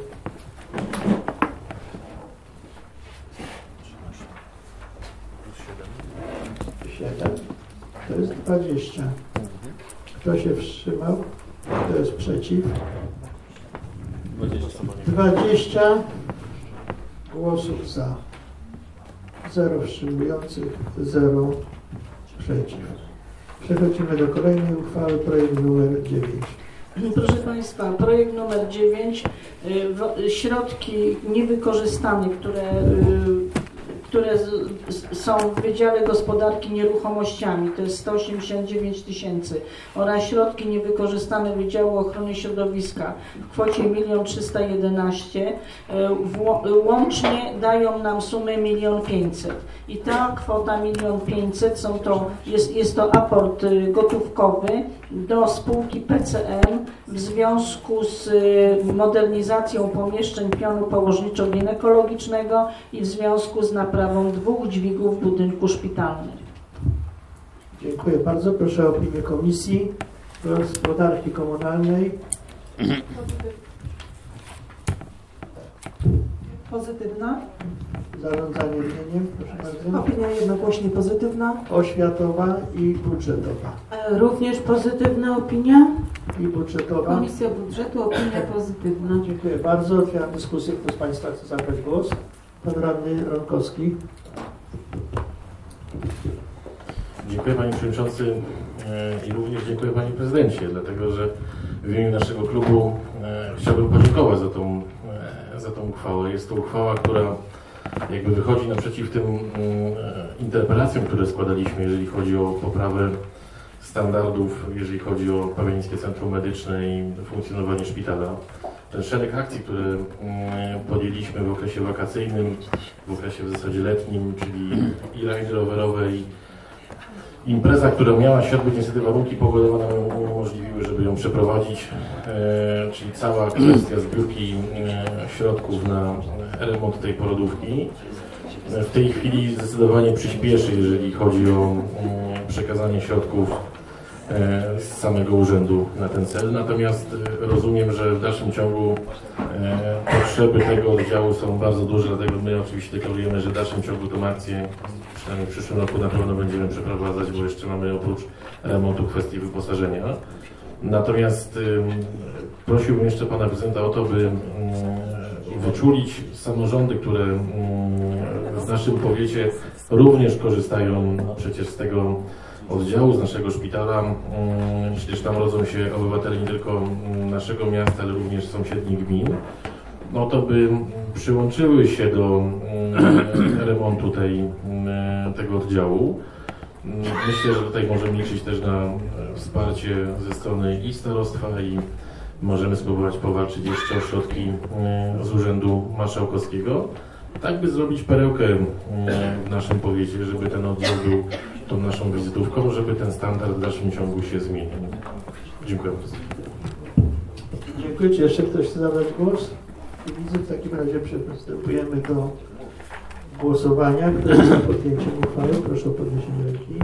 siedem. To jest dwadzieścia. Kto się wstrzymał? Kto jest przeciw? dwadzieścia głosów za. zero wstrzymujących, zero przeciw. Przechodzimy do kolejnej uchwały, projekt numer dziewięć. Proszę Państwa, projekt numer dziewięć, środki niewykorzystane, które które z, z, są w Wydziale Gospodarki Nieruchomościami, to jest sto osiemdziesiąt dziewięć tysięcy, oraz środki niewykorzystane Wydziału Ochrony Środowiska w kwocie milion trzysta jedenaście, łącznie dają nam sumę milion pięćset. I ta kwota milion pięćset są to, jest, jest to aport gotówkowy do spółki P C M w związku z modernizacją pomieszczeń pionu położniczo-ginekologicznego i w związku z naprawą dwóch dźwigów w budynku szpitalnym. Dziękuję bardzo. Proszę o opinię Komisji Gospodarki Komunalnej. Pozytywna. Zarządzanie mieniem, proszę bardzo. Opinia jednogłośnie pozytywna. Oświatowa i budżetowa. Również pozytywna opinia. I budżetowa. Komisja Budżetu, opinia pozytywna. Dziękuję bardzo. Otwieram dyskusję. Kto z Państwa chce zabrać głos? Pan radny Ronkowski. Dziękuję Panie Przewodniczący i również dziękuję Panie Prezydencie, dlatego że w imieniu naszego klubu chciałbym podziękować za tą, za tą uchwałę. Jest to uchwała, która jakby wychodzi naprzeciw tym interpelacjom, które składaliśmy, jeżeli chodzi o poprawę standardów, jeżeli chodzi o Pabianickie Centrum Medyczne i funkcjonowanie szpitala. Ten szereg akcji, które podjęliśmy w okresie wakacyjnym, w okresie w zasadzie letnim, czyli i rajdy rowerowe, i impreza, która miała się odbyć, niestety warunki pogodowe nam uniemożliwiły, żeby ją przeprowadzić, e, czyli cała kwestia zbiórki e, środków na remont tej porodówki. w tej chwili zdecydowanie przyspieszy, jeżeli chodzi o przekazanie środków z samego urzędu na ten cel. Natomiast rozumiem, że w dalszym ciągu potrzeby tego oddziału są bardzo duże, dlatego my oczywiście deklarujemy, że w dalszym ciągu tą akcję przynajmniej w przyszłym roku na pewno będziemy przeprowadzać, bo jeszcze mamy oprócz remontu kwestii wyposażenia. Natomiast prosiłbym jeszcze pana prezydenta o to, by wyczulić samorządy, które w naszym powiecie również korzystają przecież z tego oddziału, z naszego szpitala. Przecież tam rodzą się obywatele nie tylko naszego miasta, ale również sąsiednich gmin. No to by przyłączyły się do remontu tej, tego oddziału. Myślę, że tutaj możemy liczyć też na wsparcie ze strony i starostwa, i możemy spróbować powalczyć jeszcze o środki z Urzędu Marszałkowskiego, tak by zrobić perełkę w naszym powiecie, żeby ten oddział był tą naszą wizytówką, żeby ten standard w dalszym ciągu się zmienił. Dziękuję bardzo. Dziękuję. Czy jeszcze ktoś chce zabrać głos? Widzę, w takim razie przystępujemy do głosowania. Kto jest za podjęciem uchwały? Proszę o podniesienie ręki.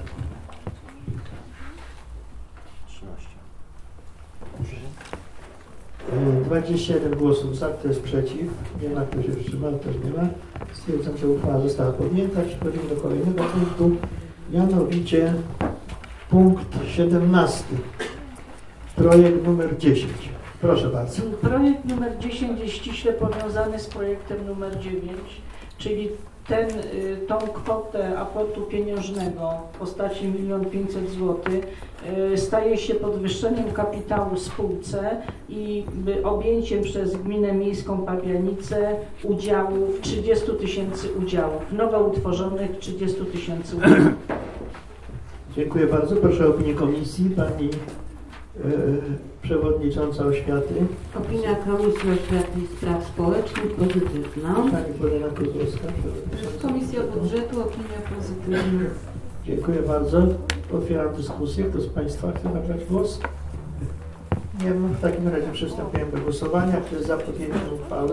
dwadzieścia jeden głosów za, kto jest przeciw, nie ma, kto się wstrzymał, też nie ma. Stwierdzam, że uchwała została podjęta. Przechodzimy do kolejnego punktu, mianowicie punkt siedemnasty. Projekt numer dziesięć. Proszę bardzo. Projekt numer dziesięć jest ściśle powiązany z projektem numer dziewięć, czyli ten, tą kwotę aportu pieniężnego w postaci milion pięćset złotych staje się podwyższeniem kapitału spółce i objęciem przez Gminę Miejską Pabianice udziałów, trzydziestu tysięcy udziałów, nowo utworzonych trzydziestu tysięcy udziałów. Dziękuję bardzo. Proszę o opinię komisji. Pani e, Przewodnicząca Oświaty. Opinia Komisji Oświaty i Spraw Społecznych pozytywna. Pani Bożena Kozłowska. Komisja Budżetu, opinia pozytywna. Dziękuję bardzo. Otwieram dyskusję. Kto z Państwa chce zabrać głos? Nie ma. W takim razie przystępujemy do głosowania. Kto jest za podjęciem uchwały?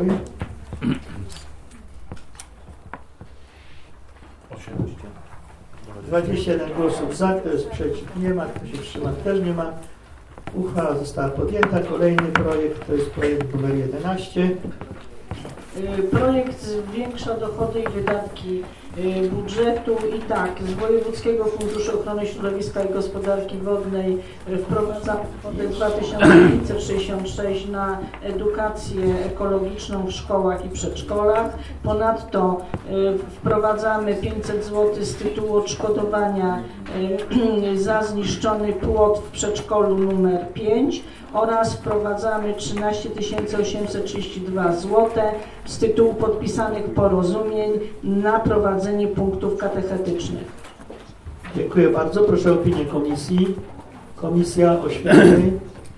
dwadzieścia jeden głosów za, kto jest przeciw? Nie ma, kto się wstrzymał? Też nie ma. Uchwała została podjęta. Kolejny projekt to jest projekt numer jedenaście. Projekt zwiększa dochody i wydatki budżetu i tak, z Wojewódzkiego Funduszu Ochrony Środowiska i Gospodarki Wodnej wprowadza kwotę dwa tysiące pięćset sześćdziesiąt sześć na edukację ekologiczną w szkołach i przedszkolach. Ponadto wprowadzamy pięćset złotych z tytułu odszkodowania za zniszczony płot w przedszkolu numer pięć oraz wprowadzamy trzynaście tysięcy osiemset trzydzieści dwa złote z tytułu podpisanych porozumień na prowadzenie punktów katechetycznych. Dziękuję bardzo. Proszę o opinię komisji. Komisja Oświaty.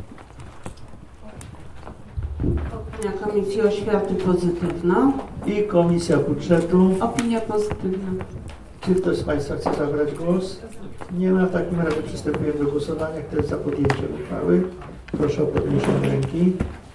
Opinia Komisji Oświaty pozytywna. I Komisja Budżetu. Opinia pozytywna. Czy ktoś z Państwa chce zabrać głos? Nie ma. W takim razie przystępujemy do głosowania. Kto jest za podjęciem uchwały? Proszę o podniesienie ręki.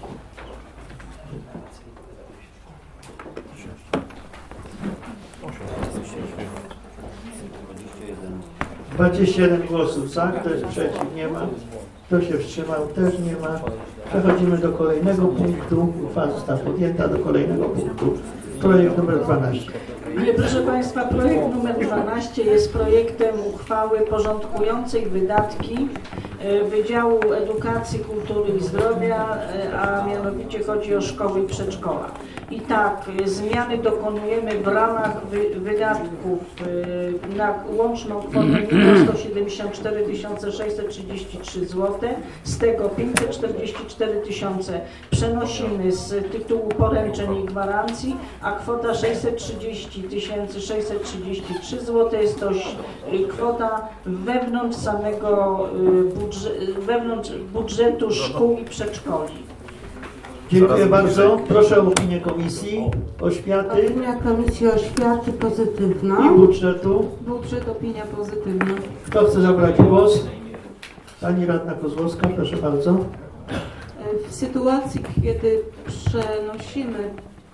dwadzieścia jeden głosów za, kto jest przeciw? Nie ma. Kto się wstrzymał? Też nie ma. Przechodzimy do kolejnego punktu. Uchwała została podjęta do kolejnego punktu. Projekt numer dwanaście. Nie, proszę Państwa, projekt numer dwanaście jest projektem uchwały porządkującej wydatki Wydziału Edukacji, Kultury i Zdrowia, a mianowicie chodzi o szkoły i przedszkola. I tak, zmiany dokonujemy w ramach wy, wydatków na łączną kwotę sto siedemdziesiąt cztery tysiące sześćset trzydzieści trzy złote, z tego pięćset czterdzieści cztery tysiące przenosimy z tytułu poręczeń i gwarancji, a kwota sześćset trzydzieści tysięcy sześćset trzydzieści trzy złote jest to kwota wewnątrz samego budżetu, wewnątrz budżetu szkół i przedszkoli. Dziękuję bardzo. Proszę o opinię Komisji Oświaty. Opinia Komisji Oświaty pozytywna. I Budżetu. Budżet, opinia pozytywna. Kto chce zabrać głos? Pani Radna Kozłowska, proszę bardzo. W sytuacji, kiedy przenosimy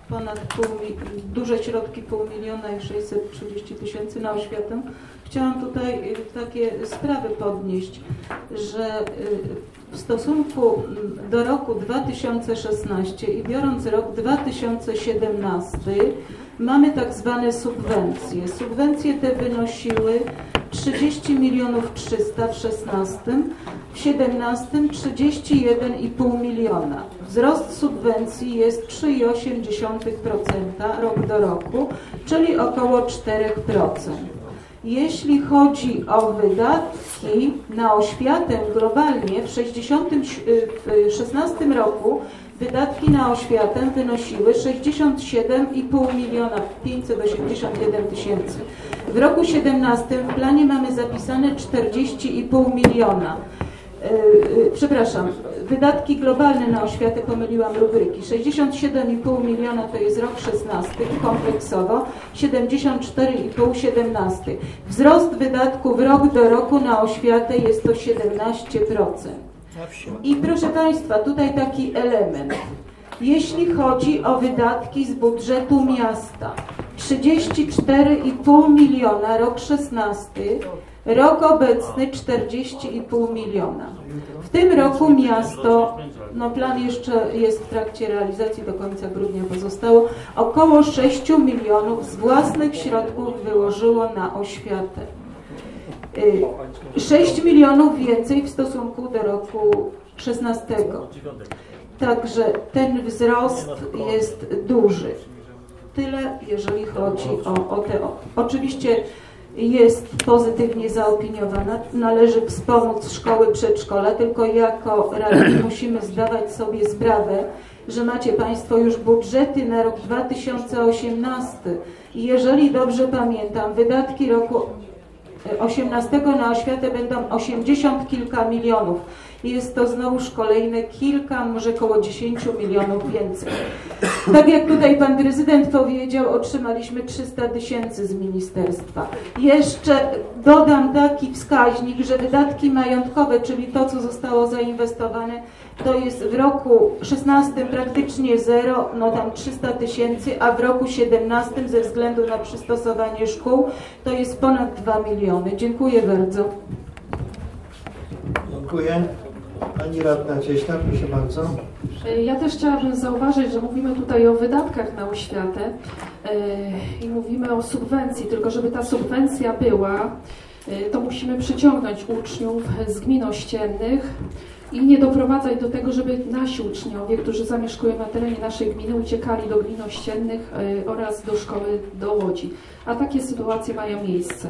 ponad pół, duże środki, pół miliona i sześćset trzydzieści tysięcy na oświatę. Chciałam tutaj takie sprawy podnieść, że w stosunku do roku dwa tysiące szesnastego i biorąc rok dwa tysiące siedemnasty, mamy tak zwane subwencje. Subwencje te wynosiły trzydzieści milionów trzysta w szesnastym, w siedemnastym trzydzieści jeden i pół miliona. Wzrost subwencji jest trzy przecinek osiem procent rok do roku, czyli około cztery procent. Jeśli chodzi o wydatki na oświatę globalnie, w szesnastym roku wydatki na oświatę wynosiły sześćdziesiąt siedem i pół miliona, pięćset osiemdziesiąt jeden tysięcy. W roku siedemnastym w planie mamy zapisane czterdzieści i pół miliona. Yy, przepraszam, wydatki globalne na oświatę, pomyliłam rubryki. sześćdziesiąt siedem i pół miliona to jest rok szesnasty kompleksowo, siedemdziesiąt cztery i pół siedemnasty. Wzrost wydatków rok do roku na oświatę jest to siedemnaście procent. I proszę Państwa, tutaj taki element. Jeśli chodzi o wydatki z budżetu miasta, trzydzieści cztery i pół miliona rok szesnasty, rok obecny czterdzieści i pół miliona. W tym roku miasto, no plan jeszcze jest w trakcie realizacji, do końca grudnia pozostało, około sześć milionów z własnych środków wyłożyło na oświatę. sześć milionów więcej w stosunku do roku szesnastego. Także ten wzrost jest duży. Tyle, jeżeli chodzi o, o te... O, oczywiście jest pozytywnie zaopiniowana, należy wspomóc szkoły, przedszkola, tylko jako radni musimy zdawać sobie sprawę, że macie Państwo już budżety na rok dwa tysiące osiemnasty i jeżeli dobrze pamiętam, wydatki roku osiemnastego na oświatę będą osiemdziesiąt kilka milionów. Jest to znowuż kolejne kilka, może około dziesięć milionów więcej. Tak jak tutaj Pan Prezydent powiedział, otrzymaliśmy trzysta tysięcy z ministerstwa. Jeszcze dodam taki wskaźnik, że wydatki majątkowe, czyli to, co zostało zainwestowane, to jest w roku szesnastym praktycznie zero, no tam trzysta tysięcy, a w roku siedemnastym ze względu na przystosowanie szkół to jest ponad dwa miliony. Dziękuję bardzo. Dziękuję. Pani radna Cieśla, proszę bardzo. Ja też chciałabym zauważyć, że mówimy tutaj o wydatkach na oświatę i mówimy o subwencji, tylko żeby ta subwencja była, to musimy przyciągnąć uczniów z gmin ościennych i nie doprowadzać do tego, żeby nasi uczniowie, którzy zamieszkują na terenie naszej gminy, uciekali do gmin ościennych oraz do szkoły do Łodzi. A takie sytuacje mają miejsce.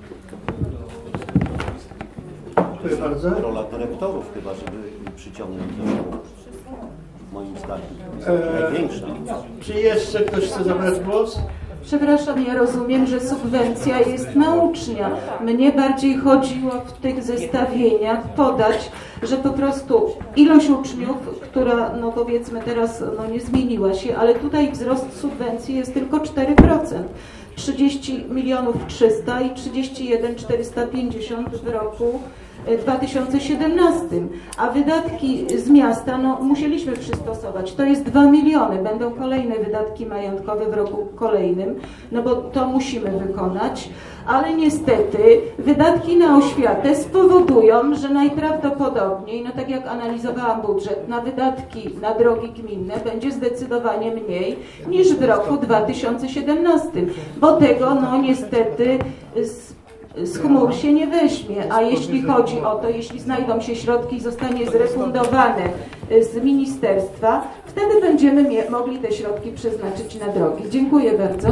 Dziękuję bardzo. Rola dyrektorów chyba, żeby przyciągnąć do szkoły. Moim zdaniem. Eee, Największa. Czy jeszcze ktoś chce zabrać głos? Przepraszam, ja rozumiem, że subwencja jest na ucznia. Mnie bardziej chodziło w tych zestawieniach podać, że po prostu ilość uczniów, która no powiedzmy teraz no nie zmieniła się, ale tutaj wzrost subwencji jest tylko cztery procent. trzydzieści milionów trzysta i trzydzieści jeden tysięcy czterysta pięćdziesiąt w roku dwa tysiące siedemnastym, a wydatki z miasta no, musieliśmy przystosować. To jest dwa miliony, będą kolejne wydatki majątkowe w roku kolejnym, no bo to musimy wykonać, ale niestety wydatki na oświatę spowodują, że najprawdopodobniej, no tak jak analizowałam budżet, na wydatki na drogi gminne będzie zdecydowanie mniej niż w roku dwa tysiące siedemnastym, bo tego no niestety z z chmur się nie weźmie, a jeśli chodzi o to, jeśli znajdą się środki i zostanie zrefundowane z ministerstwa, wtedy będziemy mogli te środki przeznaczyć na drogi. Dziękuję bardzo.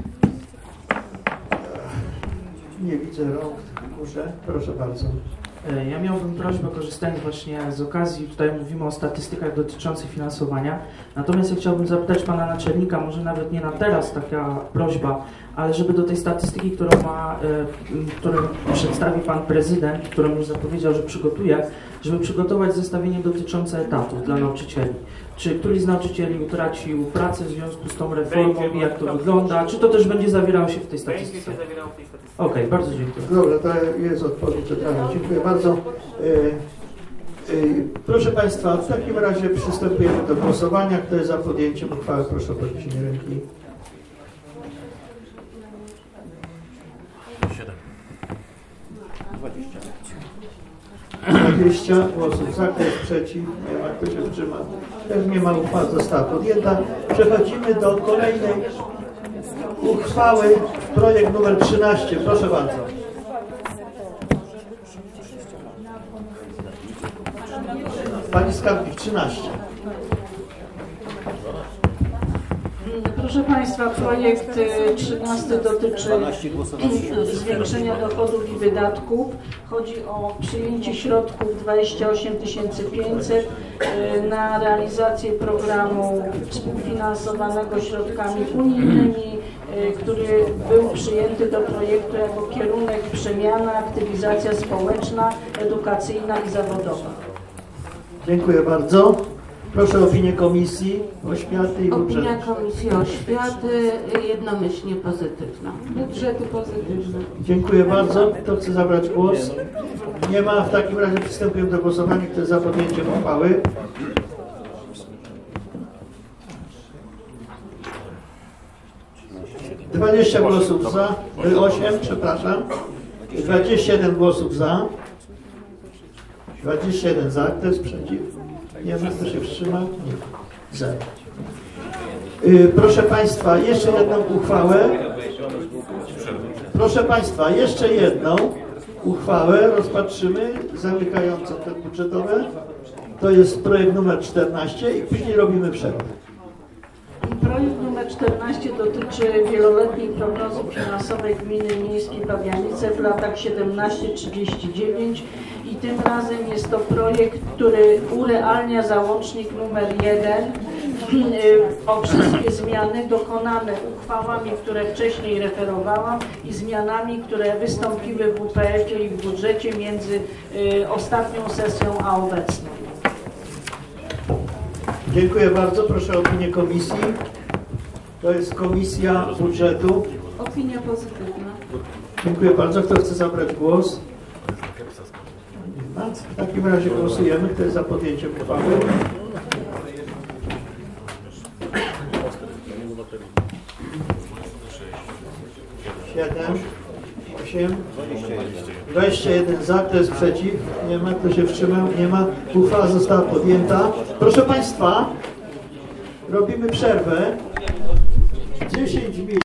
Nie widzę rąk w górze. Proszę bardzo. Ja miałbym prośbę, korzystając właśnie z okazji, tutaj mówimy o statystykach dotyczących finansowania, natomiast ja chciałbym zapytać Pana Naczelnika, może nawet nie na teraz taka prośba, ale żeby do tej statystyki, którą ma, którą przedstawi Pan Prezydent, którą już zapowiedział, że przygotuje, żeby przygotować zestawienie dotyczące etatów dla nauczycieli. Czy któryś z nauczycieli utracił pracę w związku z tą reformą i jak to wygląda? Czy to też będzie zawierało się w tej statystyce? Okej, okay, bardzo dziękuję. Dobra, to jest odpowiedź totalna. Dziękuję bardzo. Yy, yy, Proszę Państwa, w takim razie przystępujemy do głosowania. Kto jest za podjęciem uchwały, proszę o podniesienie ręki. dwadzieścia głosów za, kto jest przeciw, nie ma, kto się wstrzyma. Też nie ma, uchwała została podjęta. Przechodzimy do kolejnej uchwały, projekt numer trzynaście. Proszę bardzo. Pani skarbnik, trzynaście. Proszę Państwa, projekt trzynasty dotyczy zwiększenia dochodów i wydatków. Chodzi o przyjęcie środków dwadzieścia osiem tysięcy pięćset na realizację programu współfinansowanego środkami unijnymi, który był przyjęty do projektu jako kierunek przemiana, aktywizacja społeczna, edukacyjna i zawodowa. Dziękuję bardzo. Proszę o opinię Komisji Oświaty i Budżetu. Opinia Komisji Oświaty jednomyślnie pozytywna. Budżety pozytywne. Dziękuję bardzo. Kto chce zabrać głos? Nie ma. W takim razie przystępujemy do głosowania. Kto jest za podjęciem uchwały? dwadzieścia głosów za, osiem, przepraszam. dwadzieścia jeden głosów za. dwadzieścia jeden za. Kto jest przeciw? Nie ma. Kto się wstrzymał? Nie. Zero. Yy, proszę Państwa, jeszcze jedną uchwałę. Proszę Państwa, jeszcze jedną uchwałę rozpatrzymy, zamykającą te budżetowe. To jest projekt numer czternaście i później robimy przerwę. Projekt numer czternaście dotyczy wieloletniej prognozy finansowej Gminy Miejskiej Pabianice w latach siedemnaście trzydzieści dziewięć i tym razem jest to projekt, który urealnia załącznik numer jeden o wszystkie zmiany dokonane uchwałami, które wcześniej referowałam i zmianami, które wystąpiły w U P F-ie i w budżecie między ostatnią sesją a obecną. Dziękuję bardzo. Proszę o opinię Komisji. To jest Komisja Budżetu. Opinia pozytywna. Dziękuję bardzo. Kto chce zabrać głos? Nie ma. W takim razie głosujemy. Kto jest za podjęciem uchwały? siedem, osiem, dwadzieścia jeden za. Kto jest przeciw? Nie ma. Kto się wstrzymał? Nie ma. Uchwała została podjęta. Proszę Państwa, robimy przerwę. dziesięć minut.